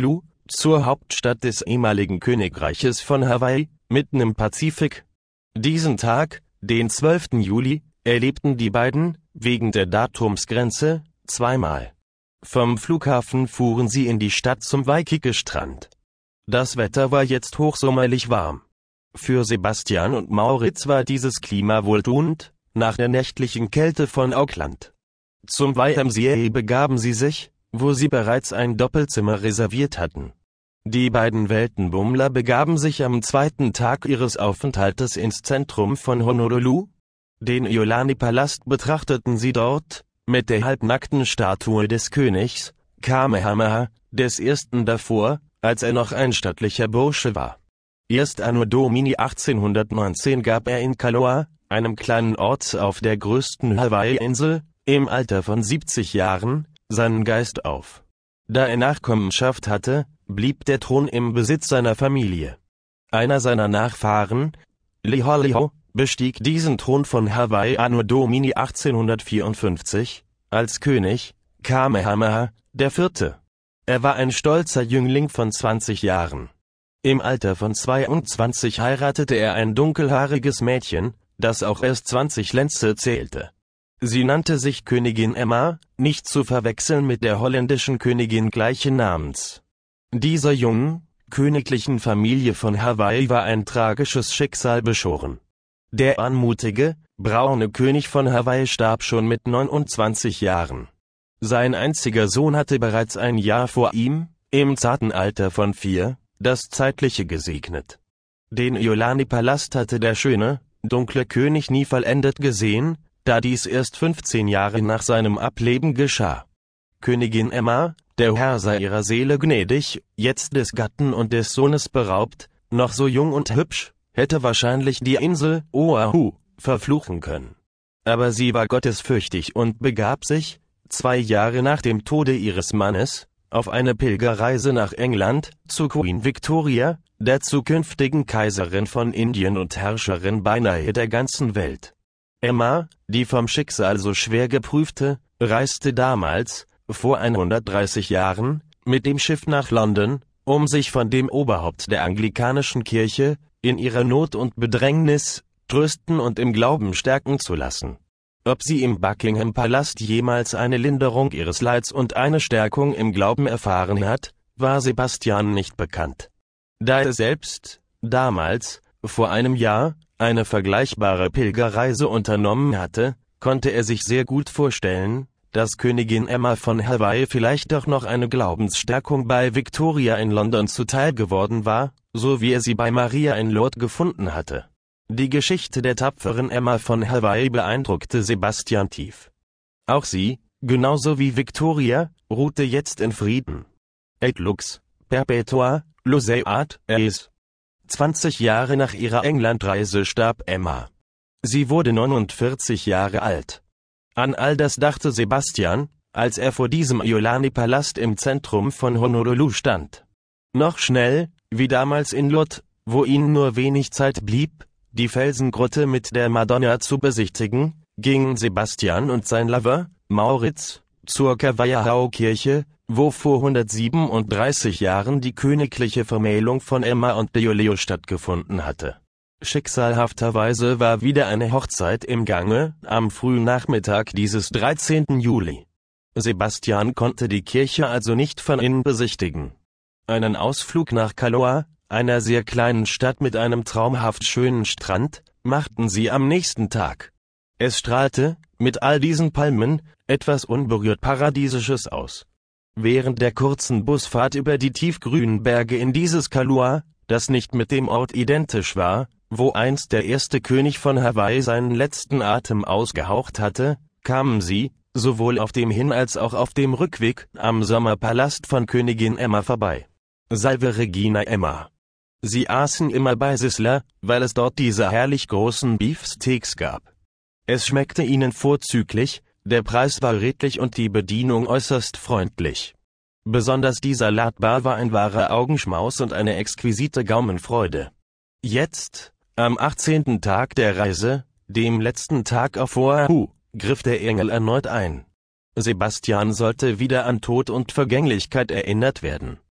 zur Hauptstadt des ehemaligen Königreiches von Hawaii, mitten im Pazifik. Diesen Tag, den zwölften Juli, erlebten die beiden, wegen der Datumsgrenze, zweimal. Vom Flughafen fuhren sie in die Stadt zum Waikiki-Strand. Das Wetter war jetzt hochsommerlich warm. Für Sebastian und Mauritz war dieses Klima wohltuend, nach der nächtlichen Kälte von Auckland. Zum Y M C A begaben sie sich, wo sie bereits ein Doppelzimmer reserviert hatten. Die beiden Weltenbummler begaben sich am zweiten Tag ihres Aufenthaltes ins Zentrum von Honolulu. Den Iolani-Palast betrachteten sie dort, mit der halbnackten Statue des Königs, Kamehameha, des Ersten davor, als er noch ein stattlicher Bursche war. Erst Anno Domini achtzehnhundertneunzehn gab er in Kaloa, einem kleinen Ort auf der größten Hawaii-Insel, im Alter von siebzig Jahren, seinen Geist auf. Da er Nachkommenschaft hatte, blieb der Thron im Besitz seiner Familie. Einer seiner Nachfahren, Liholiho, bestieg diesen Thron von Hawaii Anno Domini achtzehnhundertvierundfünfzig, als König, Kamehameha, der Vierte. Er war ein stolzer Jüngling von zwanzig Jahren. Im Alter von zweiundzwanzig heiratete er ein dunkelhaariges Mädchen, das auch erst zwanzig Lenze zählte. Sie nannte sich Königin Emma, nicht zu verwechseln mit der holländischen Königin gleichen Namens. Dieser jungen, königlichen Familie von Hawaii war ein tragisches Schicksal beschoren. Der anmutige, braune König von Hawaii starb schon mit neunundzwanzig Jahren. Sein einziger Sohn hatte bereits ein Jahr vor ihm, im zarten Alter von vier, das Zeitliche gesegnet. Den Iolani-Palast hatte der schöne, dunkle König nie vollendet gesehen, da dies erst fünfzehn Jahre nach seinem Ableben geschah. Königin Emma, der Herr sei ihrer Seele gnädig, jetzt des Gatten und des Sohnes beraubt, noch so jung und hübsch, hätte wahrscheinlich die Insel Oahu verfluchen können. Aber sie war gottesfürchtig und begab sich, zwei Jahre nach dem Tode ihres Mannes, auf eine Pilgerreise nach England, zu Queen Victoria, der zukünftigen Kaiserin von Indien und Herrscherin beinahe der ganzen Welt. Emma, die vom Schicksal so schwer geprüfte, reiste damals, vor hundertdreißig Jahren, mit dem Schiff nach London, um sich von dem Oberhaupt der anglikanischen Kirche, in ihrer Not und Bedrängnis, trösten und im Glauben stärken zu lassen. Ob sie im Buckingham-Palast jemals eine Linderung ihres Leids und eine Stärkung im Glauben erfahren hat, war Sebastian nicht bekannt. Da er selbst, damals, vor einem Jahr, eine vergleichbare Pilgerreise unternommen hatte, konnte er sich sehr gut vorstellen, dass Königin Emma von Hawaii vielleicht doch noch eine Glaubensstärkung bei Victoria in London zuteil geworden war, so wie er sie bei Maria in Lourdes gefunden hatte. Die Geschichte der tapferen Emma von Hawaii beeindruckte Sebastian tief. Auch sie, genauso wie Victoria, ruhte jetzt in Frieden. Et lux perpetua luceat eis. zwanzig Jahre nach ihrer Englandreise starb Emma. Sie wurde neunundvierzig Jahre alt. An all das dachte Sebastian, als er vor diesem Iolani-Palast im Zentrum von Honolulu stand. Noch schnell, wie damals in Lourdes, wo ihnen nur wenig Zeit blieb, die Felsengrotte mit der Madonna zu besichtigen, gingen Sebastian und sein Lover, Mauritz, zur Kawaiahao-Kirche, wo vor hundertsiebenunddreißig Jahren die königliche Vermählung von Emma und Leo stattgefunden hatte. Schicksalhafterweise war wieder eine Hochzeit im Gange, am frühen Nachmittag dieses dreizehnten Juli. Sebastian konnte die Kirche also nicht von innen besichtigen. Einen Ausflug nach Kaloa, einer sehr kleinen Stadt mit einem traumhaft schönen Strand, machten sie am nächsten Tag. Es strahlte, mit all diesen Palmen, etwas unberührt Paradiesisches aus. Während der kurzen Busfahrt über die tiefgrünen Berge in dieses Kaloa, das nicht mit dem Ort identisch war, wo einst der erste König von Hawaii seinen letzten Atem ausgehaucht hatte, kamen sie, sowohl auf dem Hin- als auch auf dem Rückweg, am Sommerpalast von Königin Emma vorbei. Salve Regina Emma. Sie aßen immer bei Sisler, weil es dort diese herrlich großen Beefsteaks gab. Es schmeckte ihnen vorzüglich, der Preis war redlich und die Bedienung äußerst freundlich. Besonders die Salatbar war ein wahrer Augenschmaus und eine exquisite Gaumenfreude. Jetzt, am achtzehnten Tag der Reise, dem letzten Tag auf Oahu, griff der Engel erneut ein. Sebastian sollte wieder an Tod und Vergänglichkeit erinnert werden.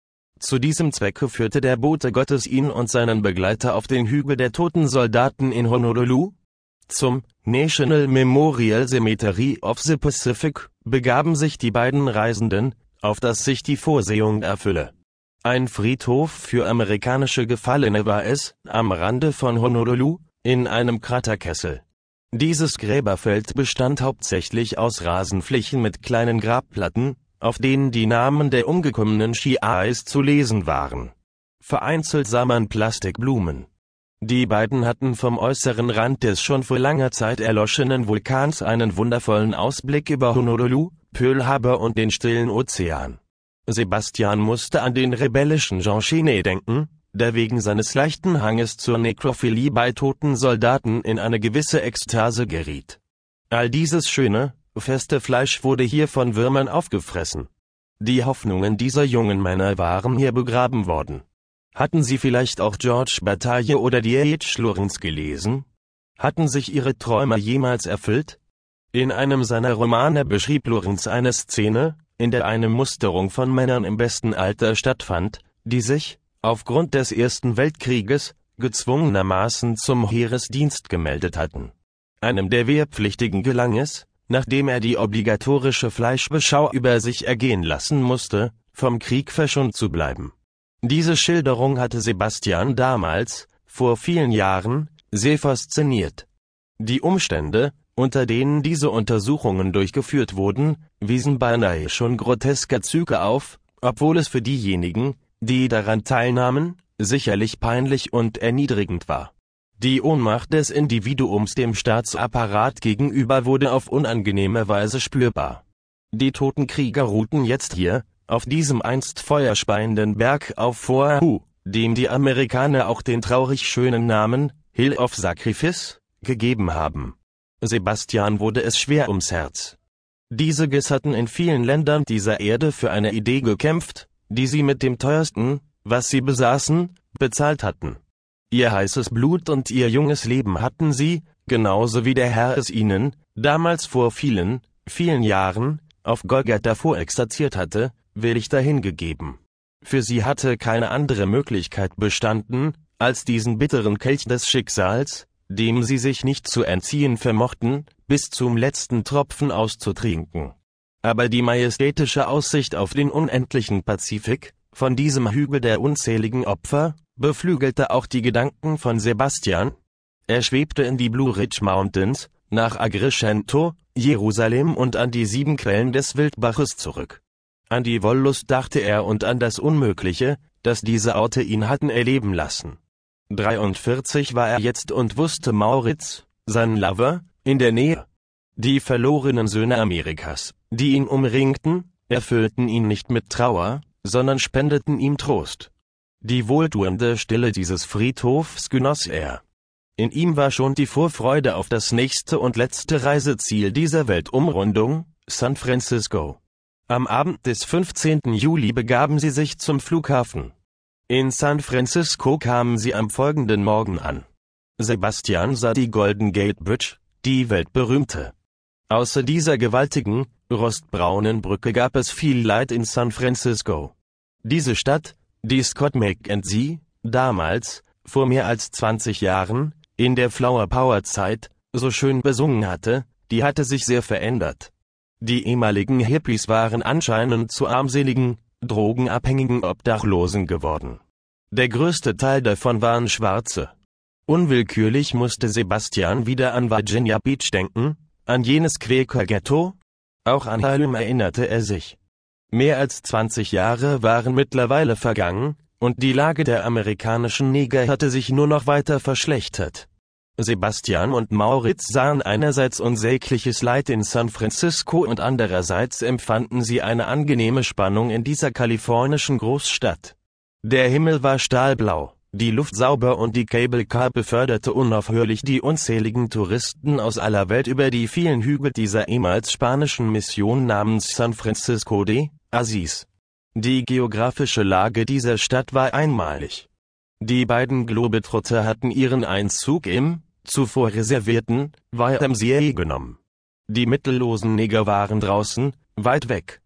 Zu diesem Zwecke führte der Bote Gottes ihn und seinen Begleiter auf den Hügel der toten Soldaten in Honolulu. Zum National Memorial Cemetery of the Pacific begaben sich die beiden Reisenden, auf dass sich die Vorsehung erfülle. Ein Friedhof für amerikanische Gefallene war es, am Rande von Honolulu, in einem Kraterkessel. Dieses Gräberfeld bestand hauptsächlich aus Rasenflächen mit kleinen Grabplatten, auf denen die Namen der umgekommenen Shi'ais zu lesen waren. Vereinzelt sah man Plastikblumen. Die beiden hatten vom äußeren Rand des schon vor langer Zeit erloschenen Vulkans einen wundervollen Ausblick über Honolulu, Pearl Harbor und den stillen Ozean. Sebastian musste an den rebellischen Jean Genet denken, der wegen seines leichten Hanges zur Nekrophilie bei toten Soldaten in eine gewisse Ekstase geriet. All dieses schöne, feste Fleisch wurde hier von Würmern aufgefressen. Die Hoffnungen dieser jungen Männer waren hier begraben worden. Hatten sie vielleicht auch George Bataille oder D H Lawrence gelesen? Hatten sich ihre Träume jemals erfüllt? In einem seiner Romane beschrieb Lawrence eine Szene, in der eine Musterung von Männern im besten Alter stattfand, die sich, aufgrund des Ersten Weltkrieges, gezwungenermaßen zum Heeresdienst gemeldet hatten. Einem der Wehrpflichtigen gelang es, nachdem er die obligatorische Fleischbeschau über sich ergehen lassen musste, vom Krieg verschont zu bleiben. Diese Schilderung hatte Sebastian damals, vor vielen Jahren, sehr fasziniert. Die Umstände, unter denen diese Untersuchungen durchgeführt wurden, wiesen beinahe schon groteske Züge auf, obwohl es für diejenigen, die daran teilnahmen, sicherlich peinlich und erniedrigend war. Die Ohnmacht des Individuums dem Staatsapparat gegenüber wurde auf unangenehme Weise spürbar. Die toten Krieger ruhten jetzt hier, auf diesem einst feuerspeienden Berg auf Oahu, dem die Amerikaner auch den traurig schönen Namen Hill of Sacrifice gegeben haben. Sebastian wurde es schwer ums Herz. Diese Gis hatten in vielen Ländern dieser Erde für eine Idee gekämpft, die sie mit dem teuersten, was sie besaßen, bezahlt hatten. Ihr heißes Blut und ihr junges Leben hatten sie, genauso wie der Herr es ihnen, damals vor vielen, vielen Jahren, auf Golgatha vorexerziert hatte, willig dahingegeben. Für sie hatte keine andere Möglichkeit bestanden, als diesen bitteren Kelch des Schicksals, dem sie sich nicht zu entziehen vermochten, bis zum letzten Tropfen auszutrinken. Aber die majestätische Aussicht auf den unendlichen Pazifik, von diesem Hügel der unzähligen Opfer, beflügelte auch die Gedanken von Sebastian. Er schwebte in die Blue Ridge Mountains, nach Agrigento, Jerusalem und an die sieben Quellen des Wildbaches zurück. An die Wollust dachte er und an das Unmögliche, das diese Orte ihn hatten erleben lassen. dreiundvierzig war er jetzt und wusste Maurits, sein Lover, in der Nähe. Die verlorenen Söhne Amerikas, die ihn umringten, erfüllten ihn nicht mit Trauer, sondern spendeten ihm Trost. Die wohltuende Stille dieses Friedhofs genoss er. In ihm war schon die Vorfreude auf das nächste und letzte Reiseziel dieser Weltumrundung, San Francisco. Am Abend des fünfzehnten Juli begaben sie sich zum Flughafen. In San Francisco kamen sie am folgenden Morgen an. Sebastian sah die Golden Gate Bridge, die weltberühmte. Außer dieser gewaltigen, rostbraunen Brücke gab es viel Leid in San Francisco. Diese Stadt, die Scott McKenzie, damals, vor mehr als zwanzig Jahren, in der Flower Power Zeit, so schön besungen hatte, die hatte sich sehr verändert. Die ehemaligen Hippies waren anscheinend zu armseligen, drogenabhängigen Obdachlosen geworden. Der größte Teil davon waren Schwarze. Unwillkürlich musste Sebastian wieder an Virginia Beach denken, an jenes Quäker-Ghetto. Auch an Harlem erinnerte er sich. Mehr als zwanzig Jahre waren mittlerweile vergangen, und die Lage der amerikanischen Neger hatte sich nur noch weiter verschlechtert. Sebastian und Maurits sahen einerseits unsägliches Leid in San Francisco und andererseits empfanden sie eine angenehme Spannung in dieser kalifornischen Großstadt. Der Himmel war stahlblau, die Luft sauber und die Cable Car beförderte unaufhörlich die unzähligen Touristen aus aller Welt über die vielen Hügel dieser ehemals spanischen Mission namens San Francisco de Asís. Die geografische Lage dieser Stadt war einmalig. Die beiden Globetrotter hatten ihren Einzug im, zuvor reservierten, Y M C A genommen. Die mittellosen Neger waren draußen, weit weg.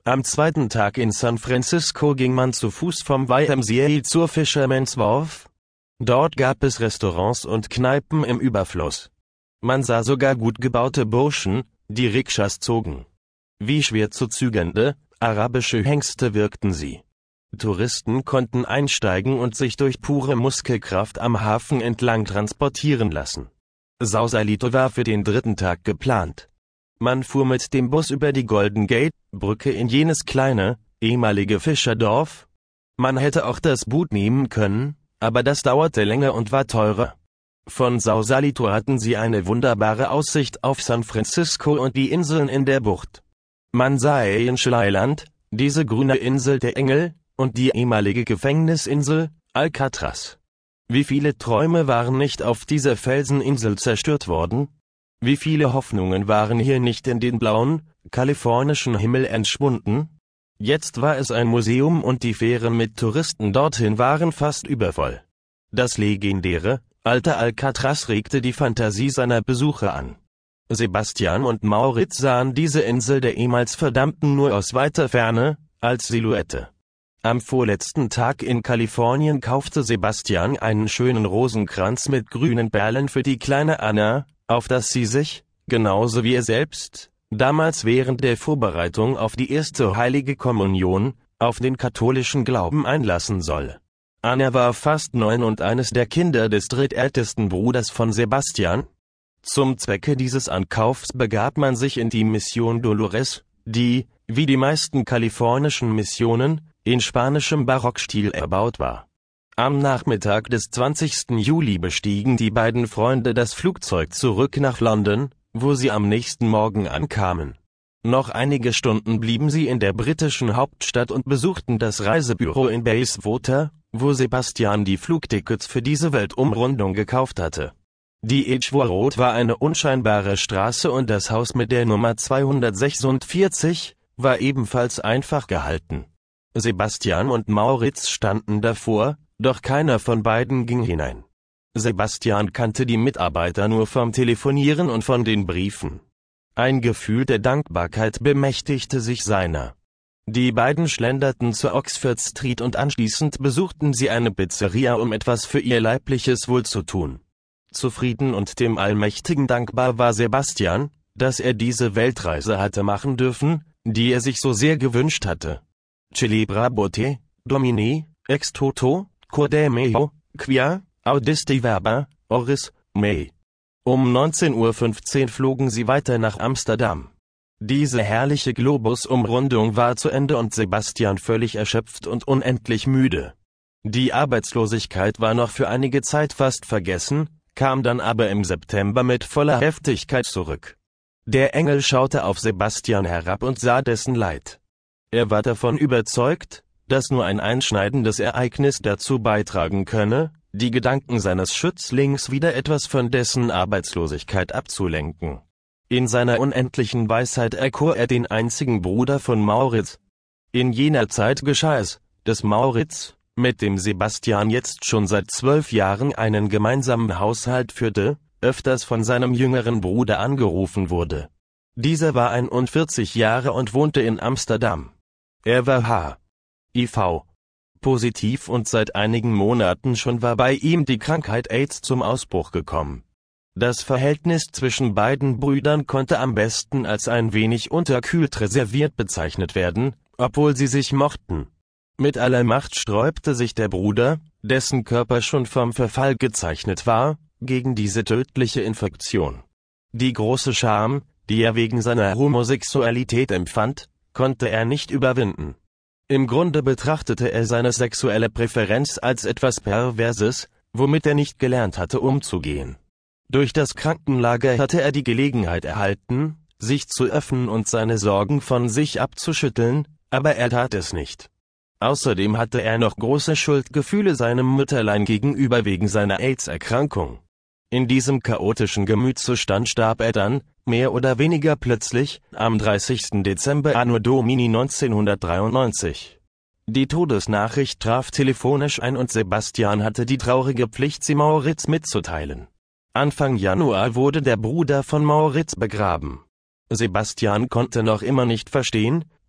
Am zweiten Tag in San Francisco ging man zu Fuß vom Y M C A zur Fisherman's Wharf. Dort gab es Restaurants und Kneipen im Überfluss. Man sah sogar gut gebaute Burschen, die Rikschas zogen. Wie schwer zu zügende, arabische Hengste wirkten sie. Touristen konnten einsteigen und sich durch pure Muskelkraft am Hafen entlang transportieren lassen. Sausalito war für den dritten Tag geplant. Man fuhr mit dem Bus über die Golden Gate Brücke in jenes kleine, ehemalige Fischerdorf. Man hätte auch das Boot nehmen können, aber das dauerte länger und war teurer. Von Sausalito hatten sie eine wunderbare Aussicht auf San Francisco und die Inseln in der Bucht. Man sah Angel Island, diese grüne Insel der Engel, und die ehemalige Gefängnisinsel, Alcatraz. Wie viele Träume waren nicht auf dieser Felseninsel zerstört worden? Wie viele Hoffnungen waren hier nicht in den blauen, kalifornischen Himmel entschwunden? Jetzt war es ein Museum und die Fähren mit Touristen dorthin waren fast übervoll. Das legendäre, alte Alcatraz regte die Fantasie seiner Besucher an. Sebastian und Mauritz sahen diese Insel der ehemals Verdammten nur aus weiter Ferne, als Silhouette. Am vorletzten Tag in Kalifornien kaufte Sebastian einen schönen Rosenkranz mit grünen Perlen für die kleine Anna, auf das sie sich, genauso wie er selbst, damals während der Vorbereitung auf die erste heilige Kommunion, auf den katholischen Glauben einlassen soll. Anna war fast neun und eines der Kinder des drittältesten Bruders von Sebastian. Zum Zwecke dieses Ankaufs begab man sich in die Mission Dolores, die, wie die meisten kalifornischen Missionen, in spanischem Barockstil erbaut war. Am Nachmittag des zwanzigsten Juli bestiegen die beiden Freunde das Flugzeug zurück nach London, wo sie am nächsten Morgen ankamen. Noch einige Stunden blieben sie in der britischen Hauptstadt und besuchten das Reisebüro in Bayswater, wo Sebastian die Flugtickets für diese Weltumrundung gekauft hatte. Die Edgewood Road war eine unscheinbare Straße und das Haus mit der Nummer zweihundertsechsundvierzig war ebenfalls einfach gehalten. Sebastian und Mauritz standen davor, doch keiner von beiden ging hinein. Sebastian kannte die Mitarbeiter nur vom Telefonieren und von den Briefen. Ein Gefühl der Dankbarkeit bemächtigte sich seiner. Die beiden schlenderten zur Oxford Street und anschließend besuchten sie eine Pizzeria, um etwas für ihr leibliches Wohl zu tun. Zufrieden und dem Allmächtigen dankbar war Sebastian, dass er diese Weltreise hatte machen dürfen, die er sich so sehr gewünscht hatte. Celebra bote, Domine, ex toto, corde meo, quia, audisti verba, oris, mei. Um neunzehn Uhr fünfzehn flogen sie weiter nach Amsterdam. Diese herrliche Globus-Umrundung war zu Ende und Sebastian völlig erschöpft und unendlich müde. Die Arbeitslosigkeit war noch für einige Zeit fast vergessen, kam dann aber im September mit voller Heftigkeit zurück. Der Engel schaute auf Sebastian herab und sah dessen Leid. Er war davon überzeugt, dass nur ein einschneidendes Ereignis dazu beitragen könne, die Gedanken seines Schützlings wieder etwas von dessen Arbeitslosigkeit abzulenken. In seiner unendlichen Weisheit erkor er den einzigen Bruder von Mauritz. In jener Zeit geschah es, dass Mauritz, mit dem Sebastian jetzt schon seit zwölf Jahren einen gemeinsamen Haushalt führte, öfters von seinem jüngeren Bruder angerufen wurde. Dieser war einundvierzig Jahre und wohnte in Amsterdam. Er war H I V positiv und seit einigen Monaten schon war bei ihm die Krankheit AIDS zum Ausbruch gekommen. Das Verhältnis zwischen beiden Brüdern konnte am besten als ein wenig unterkühlt reserviert bezeichnet werden, obwohl sie sich mochten. Mit aller Macht sträubte sich der Bruder, dessen Körper schon vom Verfall gezeichnet war, gegen diese tödliche Infektion. Die große Scham, die er wegen seiner Homosexualität empfand, konnte er nicht überwinden. Im Grunde betrachtete er seine sexuelle Präferenz als etwas Perverses, womit er nicht gelernt hatte umzugehen. Durch das Krankenlager hatte er die Gelegenheit erhalten, sich zu öffnen und seine Sorgen von sich abzuschütteln, aber er tat es nicht. Außerdem hatte er noch große Schuldgefühle seinem Mütterlein gegenüber wegen seiner AIDS-Erkrankung. In diesem chaotischen Gemütszustand starb er dann, mehr oder weniger plötzlich, am dreißigsten Dezember Anno Domini neunzehnhundertdreiundneunzig. Die Todesnachricht traf telefonisch ein und Sebastian hatte die traurige Pflicht, sie Mauritz mitzuteilen. Anfang Januar wurde der Bruder von Mauritz begraben. Sebastian konnte noch immer nicht verstehen,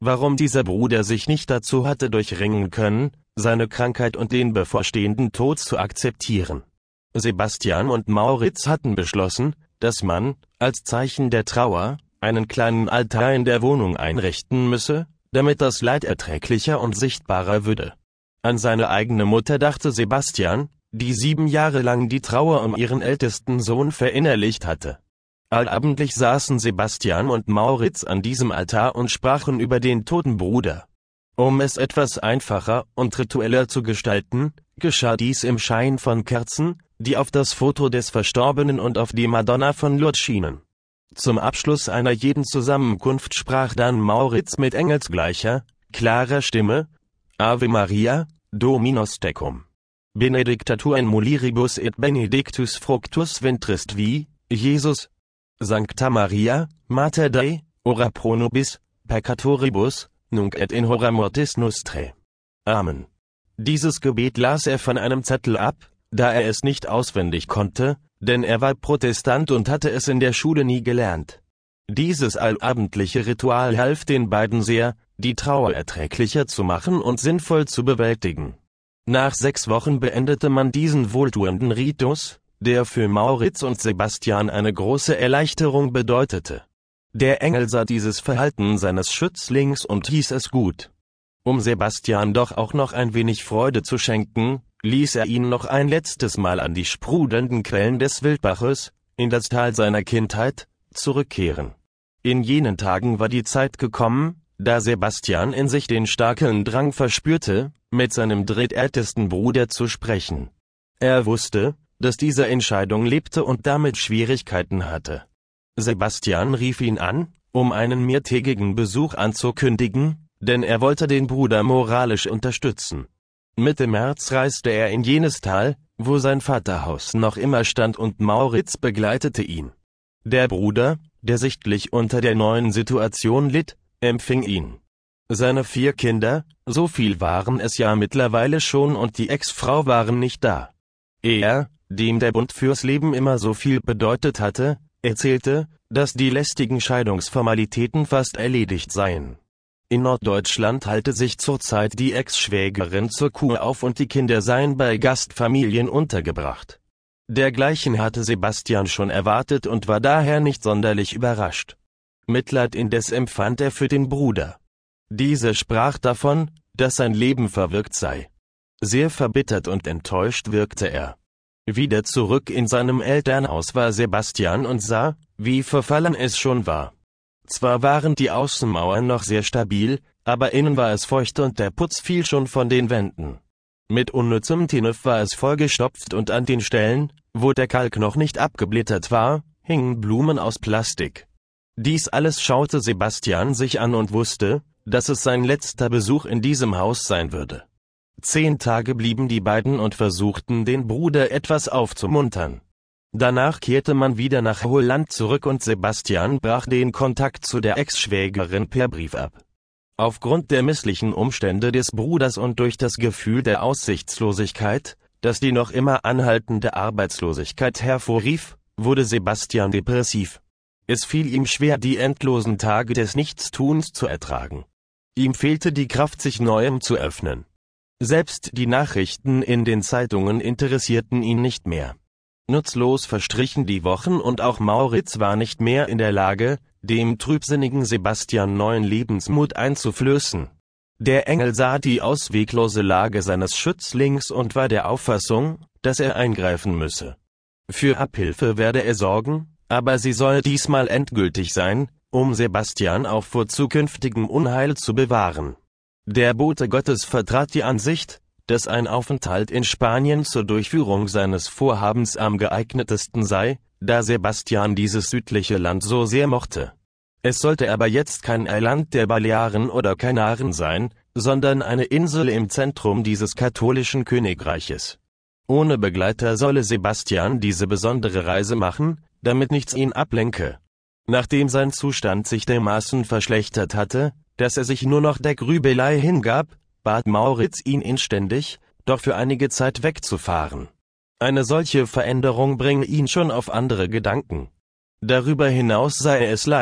warum dieser Bruder sich nicht dazu hatte durchringen können, seine Krankheit und den bevorstehenden Tod zu akzeptieren. Sebastian und Mauritz hatten beschlossen, dass man, als Zeichen der Trauer, einen kleinen Altar in der Wohnung einrichten müsse, damit das Leid erträglicher und sichtbarer würde. An seine eigene Mutter dachte Sebastian, die sieben Jahre lang die Trauer um ihren ältesten Sohn verinnerlicht hatte. Allabendlich saßen Sebastian und Mauritz an diesem Altar und sprachen über den toten Bruder. Um es etwas einfacher und ritueller zu gestalten, geschah dies im Schein von Kerzen, die auf das Foto des Verstorbenen und auf die Madonna von Lourdes schienen. Zum Abschluss einer jeden Zusammenkunft sprach dann Mauritz mit engelsgleicher, klarer Stimme: Ave Maria, Dominus tecum. Benedicta tu in mulieribus et benedictus fructus ventris tui, Jesus. Sancta Maria, Mater Dei, ora pro nobis peccatoribus, nunc et in hora mortis nostrae. Amen. Dieses Gebet las er von einem Zettel ab, da er es nicht auswendig konnte, denn er war Protestant und hatte es in der Schule nie gelernt. Dieses allabendliche Ritual half den beiden sehr, die Trauer erträglicher zu machen und sinnvoll zu bewältigen. Nach sechs Wochen beendete man diesen wohltuenden Ritus, der für Mauritz und Sebastian eine große Erleichterung bedeutete. Der Engel sah dieses Verhalten seines Schützlings und hieß es gut. Um Sebastian doch auch noch ein wenig Freude zu schenken, ließ er ihn noch ein letztes Mal an die sprudelnden Quellen des Wildbaches, in das Tal seiner Kindheit, zurückkehren. In jenen Tagen war die Zeit gekommen, da Sebastian in sich den starken Drang verspürte, mit seinem drittältesten Bruder zu sprechen. Er wusste, dass dieser in Scheidung lebte und damit Schwierigkeiten hatte. Sebastian rief ihn an, um einen mehrtägigen Besuch anzukündigen, denn er wollte den Bruder moralisch unterstützen. Mitte März reiste er in jenes Tal, wo sein Vaterhaus noch immer stand, und Mauritz begleitete ihn. Der Bruder, der sichtlich unter der neuen Situation litt, empfing ihn. Seine vier Kinder, so viel waren es ja mittlerweile schon, und die Ex-Frau waren nicht da. Er, dem der Bund fürs Leben immer so viel bedeutet hatte, erzählte, dass die lästigen Scheidungsformalitäten fast erledigt seien. In Norddeutschland halte sich zurzeit die Ex-Schwägerin zur Kur auf und die Kinder seien bei Gastfamilien untergebracht. Dergleichen hatte Sebastian schon erwartet und war daher nicht sonderlich überrascht. Mitleid indes empfand er für den Bruder. Dieser sprach davon, dass sein Leben verwirkt sei. Sehr verbittert und enttäuscht wirkte er. Wieder zurück in seinem Elternhaus war Sebastian und sah, wie verfallen es schon war. Zwar waren die Außenmauern noch sehr stabil, aber innen war es feucht und der Putz fiel schon von den Wänden. Mit unnützem Tinnef war es vollgestopft und an den Stellen, wo der Kalk noch nicht abgeblättert war, hingen Blumen aus Plastik. Dies alles schaute Sebastian sich an und wusste, dass es sein letzter Besuch in diesem Haus sein würde. Zehn Tage blieben die beiden und versuchten, den Bruder etwas aufzumuntern. Danach kehrte man wieder nach Holland zurück und Sebastian brach den Kontakt zu der Ex-Schwägerin per Brief ab. Aufgrund der misslichen Umstände des Bruders und durch das Gefühl der Aussichtslosigkeit, das die noch immer anhaltende Arbeitslosigkeit hervorrief, wurde Sebastian depressiv. Es fiel ihm schwer, die endlosen Tage des Nichtstuns zu ertragen. Ihm fehlte die Kraft, sich Neuem zu öffnen. Selbst die Nachrichten in den Zeitungen interessierten ihn nicht mehr. Nutzlos verstrichen die Wochen und auch Mauritz war nicht mehr in der Lage, dem trübsinnigen Sebastian neuen Lebensmut einzuflößen. Der Engel sah die ausweglose Lage seines Schützlings und war der Auffassung, dass er eingreifen müsse. Für Abhilfe werde er sorgen, aber sie soll diesmal endgültig sein, um Sebastian auch vor zukünftigem Unheil zu bewahren. Der Bote Gottes vertrat die Ansicht, dass ein Aufenthalt in Spanien zur Durchführung seines Vorhabens am geeignetesten sei, da Sebastian dieses südliche Land so sehr mochte. Es sollte aber jetzt kein Eiland der Balearen oder Kanaren sein, sondern eine Insel im Zentrum dieses katholischen Königreiches. Ohne Begleiter solle Sebastian diese besondere Reise machen, damit nichts ihn ablenke. Nachdem sein Zustand sich dermaßen verschlechtert hatte, dass er sich nur noch der Grübelei hingab, bat Mauritz ihn inständig, doch für einige Zeit wegzufahren. Eine solche Veränderung bringe ihn schon auf andere Gedanken. Darüber hinaus sei er es leid,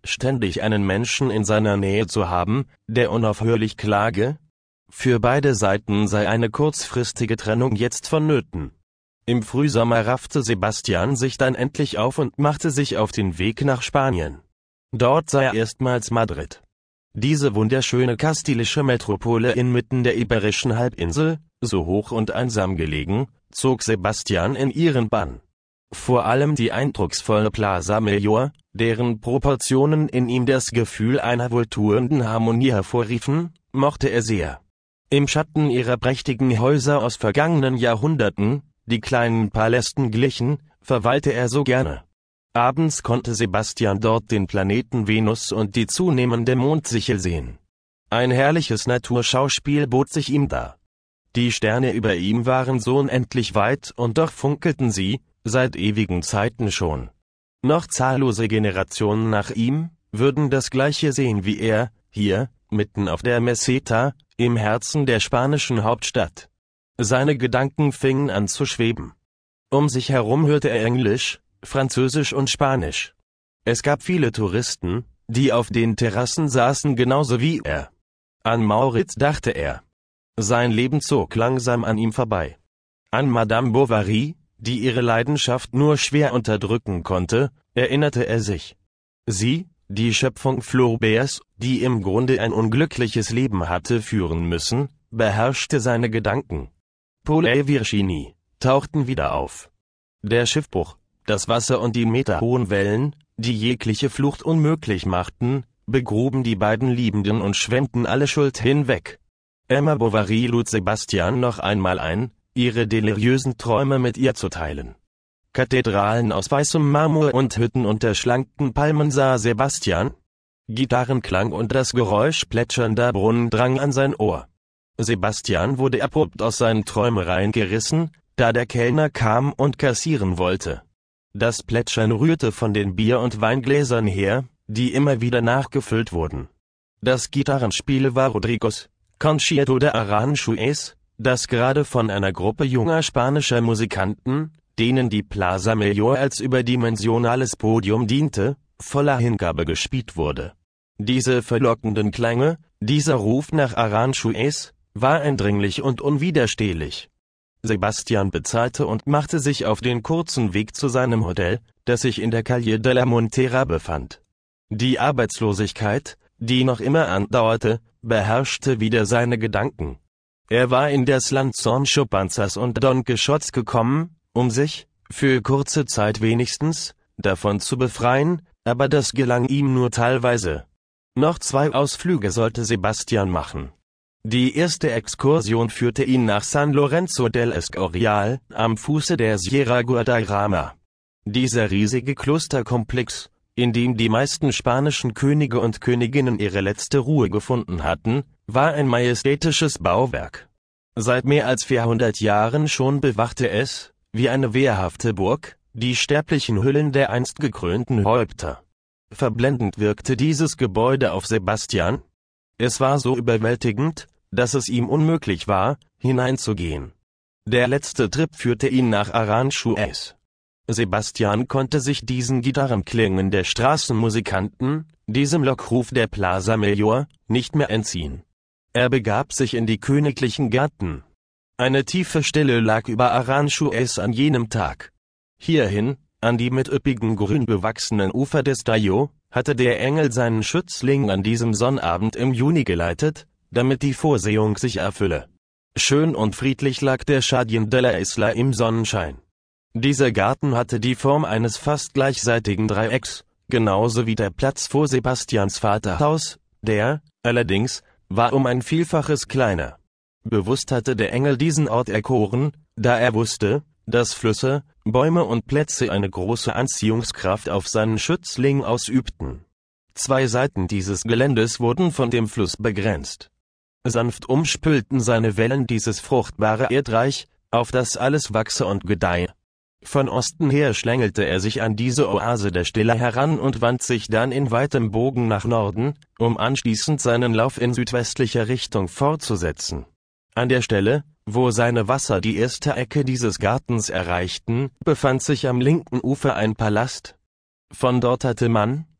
ständig einen Menschen in seiner Nähe zu haben, der unaufhörlich klage? Für beide Seiten sei eine kurzfristige Trennung jetzt vonnöten. Im Frühsommer raffte Sebastian sich dann endlich auf und machte sich auf den Weg nach Spanien. Dort sah er erstmals Madrid. Diese wunderschöne kastilische Metropole inmitten der Iberischen Halbinsel, so hoch und einsam gelegen, zog Sebastian in ihren Bann. Vor allem die eindrucksvolle Plaza Mayor, deren Proportionen in ihm das Gefühl einer wohltuenden Harmonie hervorriefen, mochte er sehr. Im Schatten ihrer prächtigen Häuser aus vergangenen Jahrhunderten, die kleinen Palästen glichen, verweilte er so gerne. Abends konnte Sebastian dort den Planeten Venus und die zunehmende Mondsichel sehen. Ein herrliches Naturschauspiel bot sich ihm dar. Die Sterne über ihm waren so unendlich weit und doch funkelten sie, seit ewigen Zeiten schon. Noch zahllose Generationen nach ihm, würden das Gleiche sehen wie er, hier, mitten auf der Meseta, im Herzen der spanischen Hauptstadt. Seine Gedanken fingen an zu schweben. Um sich herum hörte er Englisch, Französisch und Spanisch. Es gab viele Touristen, die auf den Terrassen saßen genauso wie er. An Maurits dachte er. Sein Leben zog langsam an ihm vorbei. An Madame Bovary, die ihre Leidenschaft nur schwer unterdrücken konnte, erinnerte er sich. Sie, die Schöpfung Flauberts, die im Grunde ein unglückliches Leben hatte führen müssen, beherrschte seine Gedanken. Paul et Virginie tauchten wieder auf. Der Schiffbruch, das Wasser und die meterhohen Wellen, die jegliche Flucht unmöglich machten, begruben die beiden Liebenden und schwemmten alle Schuld hinweg. Emma Bovary lud Sebastian noch einmal ein, ihre deliriösen Träume mit ihr zu teilen. Kathedralen aus weißem Marmor und Hütten unter schlanken Palmen sah Sebastian. Gitarrenklang und das Geräusch plätschernder Brunnen drang an sein Ohr. Sebastian wurde abrupt aus seinen Träumereien gerissen, da der Kellner kam und kassieren wollte. Das Plätschern rührte von den Bier- und Weingläsern her, die immer wieder nachgefüllt wurden. Das Gitarrenspiel war Rodrigos Concierto de Aranjuez, das gerade von einer Gruppe junger spanischer Musikanten, denen die Plaza Mayor als überdimensionales Podium diente, voller Hingabe gespielt wurde. Diese verlockenden Klänge, dieser Ruf nach Aranjuez, war eindringlich und unwiderstehlich. Sebastian bezahlte und machte sich auf den kurzen Weg zu seinem Hotel, das sich in der Calle de la Montera befand. Die Arbeitslosigkeit, die noch immer andauerte, beherrschte wieder seine Gedanken. Er war in das Land Sancho Panzas und Don Quixotes gekommen, um sich, für kurze Zeit wenigstens, davon zu befreien, aber das gelang ihm nur teilweise. Noch zwei Ausflüge sollte Sebastian machen. Die erste Exkursion führte ihn nach San Lorenzo del Escorial, am Fuße der Sierra Guadarrama. Dieser riesige Klosterkomplex, in dem die meisten spanischen Könige und Königinnen ihre letzte Ruhe gefunden hatten, war ein majestätisches Bauwerk. Seit mehr als vierhundert Jahren schon bewachte es, wie eine wehrhafte Burg, die sterblichen Hüllen der einst gekrönten Häupter. Verblendend wirkte dieses Gebäude auf Sebastian. Es war so überwältigend, dass es ihm unmöglich war, hineinzugehen. Der letzte Trip führte ihn nach Aranjuez. Sebastian konnte sich diesen Gitarrenklängen der Straßenmusikanten, diesem Lockruf der Plaza Mayor, nicht mehr entziehen. Er begab sich in die königlichen Gärten. Eine tiefe Stille lag über Aranjuez an jenem Tag. Hierhin, an die mit üppigen Grün bewachsenen Ufer des Tajo, hatte der Engel seinen Schützling an diesem Sonnabend im Juni geleitet, damit die Vorsehung sich erfülle. Schön und friedlich lag der Jardín de la Isla im Sonnenschein. Dieser Garten hatte die Form eines fast gleichseitigen Dreiecks, genauso wie der Platz vor Sebastians Vaterhaus, der, allerdings, war um ein Vielfaches kleiner. Bewusst hatte der Engel diesen Ort erkoren, da er wusste, dass Flüsse, Bäume und Plätze eine große Anziehungskraft auf seinen Schützling ausübten. Zwei Seiten dieses Geländes wurden von dem Fluss begrenzt. Sanft umspülten seine Wellen dieses fruchtbare Erdreich, auf das alles wachse und gedeihe. Von Osten her schlängelte er sich an diese Oase der Stille heran und wand sich dann in weitem Bogen nach Norden, um anschließend seinen Lauf in südwestlicher Richtung fortzusetzen. An der Stelle, wo seine Wasser die erste Ecke dieses Gartens erreichten, befand sich am linken Ufer ein Palast. Von dort hatte man,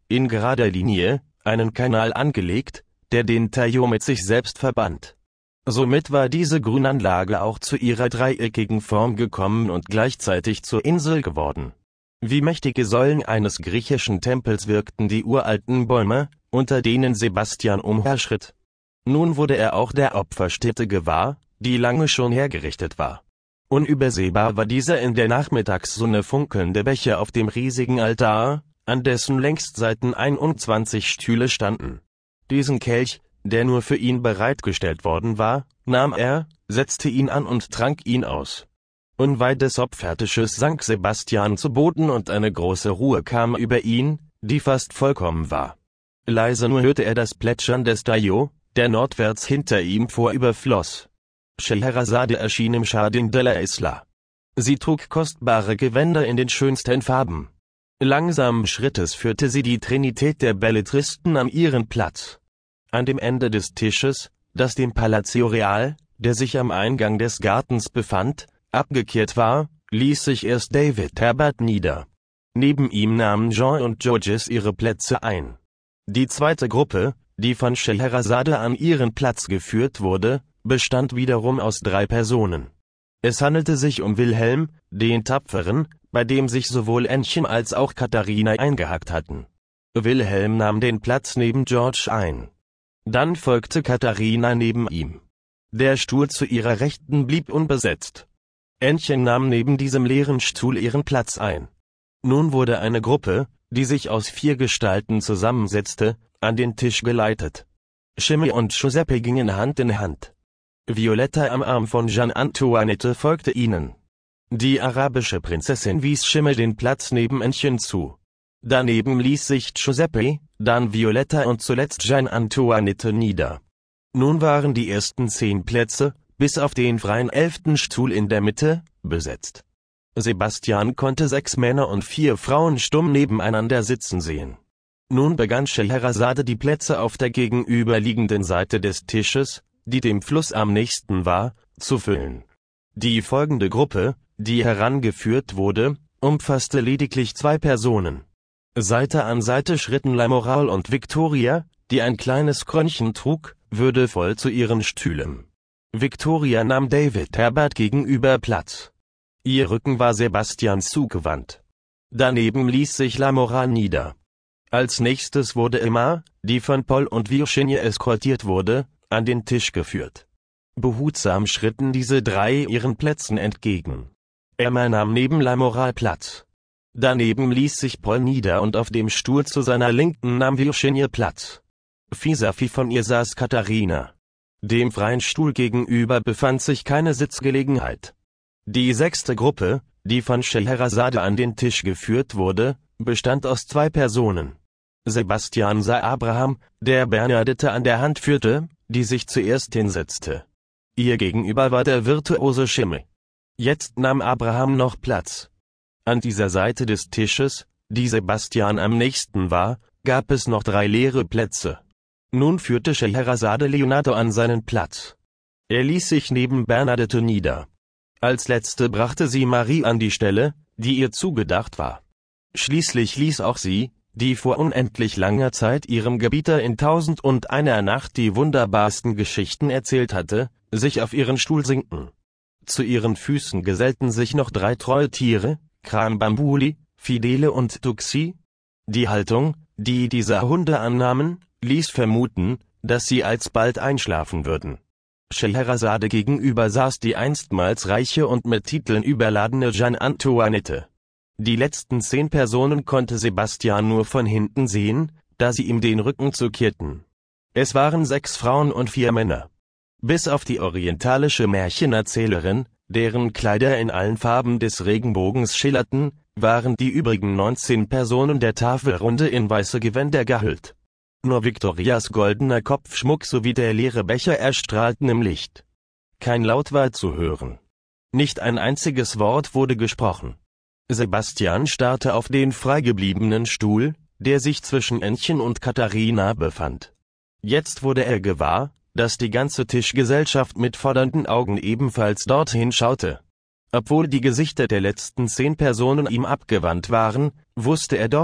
in gerader Linie, einen Kanal angelegt, der den Tajo mit sich selbst verband. Somit war diese Grünanlage auch zu ihrer dreieckigen Form gekommen und gleichzeitig zur Insel geworden. Wie mächtige Säulen eines griechischen Tempels wirkten die uralten Bäume, unter denen Sebastian umherschritt. Nun wurde er auch der Opferstätte gewahr, die lange schon hergerichtet war. Unübersehbar war dieser in der Nachmittagssonne funkelnde Becher auf dem riesigen Altar, an dessen Längsseiten einundzwanzig Stühle standen. Diesen Kelch, der nur für ihn bereitgestellt worden war, nahm er, setzte ihn an und trank ihn aus. Unweit des Opfertisches sank Sebastian zu Boden und eine große Ruhe kam über ihn, die fast vollkommen war. Leise nur hörte er das Plätschern des Tajo, der nordwärts hinter ihm vorüberfloss. Scheherazade erschien im Jardin de la Isla. Sie trug kostbare Gewänder in den schönsten Farben. Langsamen Schrittes führte sie die Trinität der Belletristen an ihren Platz. An dem Ende des Tisches, das dem Palazzo Real, der sich am Eingang des Gartens befand, abgekehrt war, ließ sich erst David Herbert nieder. Neben ihm nahmen Jean und Georges ihre Plätze ein. Die zweite Gruppe, die von Scheherazade an ihren Platz geführt wurde, bestand wiederum aus drei Personen. Es handelte sich um Wilhelm, den Tapferen, bei dem sich sowohl Ännchen als auch Katharina eingehackt hatten. Wilhelm nahm den Platz neben George ein. Dann folgte Katharina neben ihm. Der Stuhl zu ihrer Rechten blieb unbesetzt. Ännchen nahm neben diesem leeren Stuhl ihren Platz ein. Nun wurde eine Gruppe, die sich aus vier Gestalten zusammensetzte, an den Tisch geleitet. Chimay und Giuseppe gingen Hand in Hand. Violetta am Arm von Jeanne Antoinette folgte ihnen. Die arabische Prinzessin wies Chimay den Platz neben Ännchen zu. Daneben ließ sich Giuseppe, dann Violetta und zuletzt Jeanne Antoinette nieder. Nun waren die ersten zehn Plätze, bis auf den freien elften Stuhl in der Mitte, besetzt. Sebastian konnte sechs Männer und vier Frauen stumm nebeneinander sitzen sehen. Nun begann Scheherazade die Plätze auf der gegenüberliegenden Seite des Tisches, die dem Fluss am nächsten war, zu füllen. Die folgende Gruppe, die herangeführt wurde, umfasste lediglich zwei Personen. Seite an Seite schritten Lamoral und Victoria, die ein kleines Krönchen trug, würdevoll zu ihren Stühlen. Victoria nahm David Herbert gegenüber Platz. Ihr Rücken war Sebastian zugewandt. Daneben ließ sich Lamoral nieder. Als nächstes wurde Emma, die von Paul und Virginie eskortiert wurde, an den Tisch geführt. Behutsam schritten diese drei ihren Plätzen entgegen. Emma nahm neben Lamoral Platz. Daneben ließ sich Paul nieder und auf dem Stuhl zu seiner Linken nahm Virginie Platz. Vis-à-vis von ihr saß Katharina. Dem freien Stuhl gegenüber befand sich keine Sitzgelegenheit. Die sechste Gruppe, die von Scheherazade an den Tisch geführt wurde, bestand aus zwei Personen. Sebastian sah Abraham, der Bernadette an der Hand führte, die sich zuerst hinsetzte. Ihr gegenüber war der virtuose Chimay. Jetzt nahm Abraham noch Platz. An dieser Seite des Tisches, die Sebastian am nächsten war, gab es noch drei leere Plätze. Nun führte Scheherazade Leonardo an seinen Platz. Er ließ sich neben Bernadette nieder. Als letzte brachte sie Marie an die Stelle, die ihr zugedacht war. Schließlich ließ auch sie, die vor unendlich langer Zeit ihrem Gebieter in Tausend und einer Nacht die wunderbarsten Geschichten erzählt hatte, sich auf ihren Stuhl sinken. Zu ihren Füßen gesellten sich noch drei treue Tiere, Krambambuli, Fidele und Tuxi. Die Haltung, die diese Hunde annahmen, ließ vermuten, dass sie alsbald einschlafen würden. Scheherazade gegenüber saß die einstmals reiche und mit Titeln überladene Jeanne Antoinette. Die letzten zehn Personen konnte Sebastian nur von hinten sehen, da sie ihm den Rücken zukehrten. Es waren sechs Frauen und vier Männer. Bis auf die orientalische Märchenerzählerin, deren Kleider in allen Farben des Regenbogens schillerten, waren die übrigen neunzehn Personen der Tafelrunde in weiße Gewänder gehüllt. Nur Victorias goldener Kopfschmuck sowie der leere Becher erstrahlten im Licht. Kein Laut war zu hören. Nicht ein einziges Wort wurde gesprochen. Sebastian starrte auf den freigebliebenen Stuhl, der sich zwischen Ännchen und Katharina befand. Jetzt wurde er gewahr, dass die ganze Tischgesellschaft mit fordernden Augen ebenfalls dorthin schaute. Obwohl die Gesichter der letzten zehn Personen ihm abgewandt waren, wusste er doch,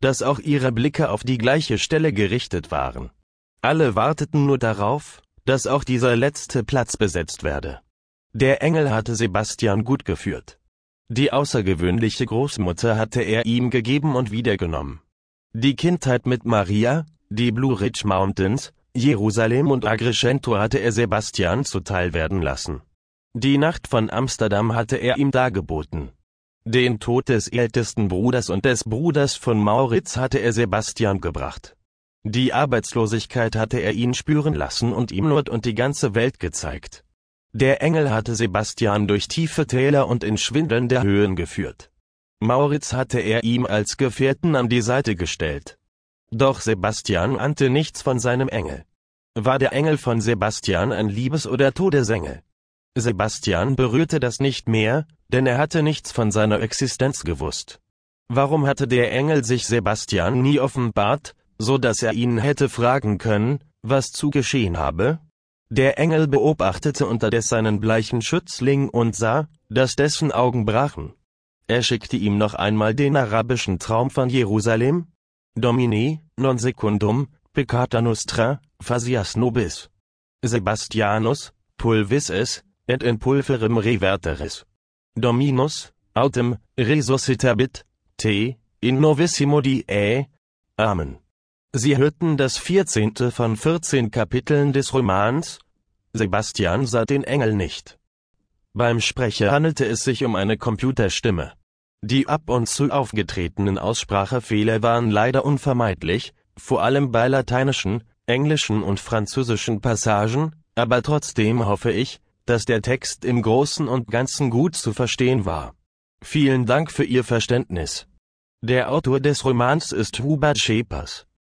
dass auch ihre Blicke auf die gleiche Stelle gerichtet waren. Alle warteten nur darauf, dass auch dieser letzte Platz besetzt werde. Der Engel hatte Sebastian gut geführt. Die außergewöhnliche Großmutter hatte er ihm gegeben und wiedergenommen. Die Kindheit mit Maria, die Blue Ridge Mountains, Jerusalem und Agrigento hatte er Sebastian zuteil werden lassen. Die Nacht von Amsterdam hatte er ihm dargeboten. Den Tod des ältesten Bruders und des Bruders von Maurits hatte er Sebastian gebracht. Die Arbeitslosigkeit hatte er ihn spüren lassen und ihm Not und die ganze Welt gezeigt. Der Engel hatte Sebastian durch tiefe Täler und in schwindelnde Höhen geführt. Maurits hatte er ihm als Gefährten an die Seite gestellt. Doch Sebastian ahnte nichts von seinem Engel. War der Engel von Sebastian ein Liebes- oder Todesengel? Sebastian berührte das nicht mehr, denn er hatte nichts von seiner Existenz gewusst. Warum hatte der Engel sich Sebastian nie offenbart, so dass er ihn hätte fragen können, was zu geschehen habe? Der Engel beobachtete unterdes seinen bleichen Schützling und sah, dass dessen Augen brachen. Er schickte ihm noch einmal den arabischen Traum von Jerusalem. Domine, non secundum, peccata nostra, facias nobis. Sebastianus, pulvis es, et in pulverem reverteris. Dominus, autem, resuscitabit, te, in novissimo die. Amen. Sie hörten das vierzehnte von vierzehn Kapiteln des Romans. Sebastian sah den Engel nicht. Beim Sprecher handelte es sich um eine Computerstimme. Die ab und zu aufgetretenen Aussprachefehler waren leider unvermeidlich, vor allem bei lateinischen, englischen und französischen Passagen, aber trotzdem hoffe ich, dass der Text im Großen und Ganzen gut zu verstehen war. Vielen Dank für Ihr Verständnis. Der Autor des Romans ist Hubert Schepers.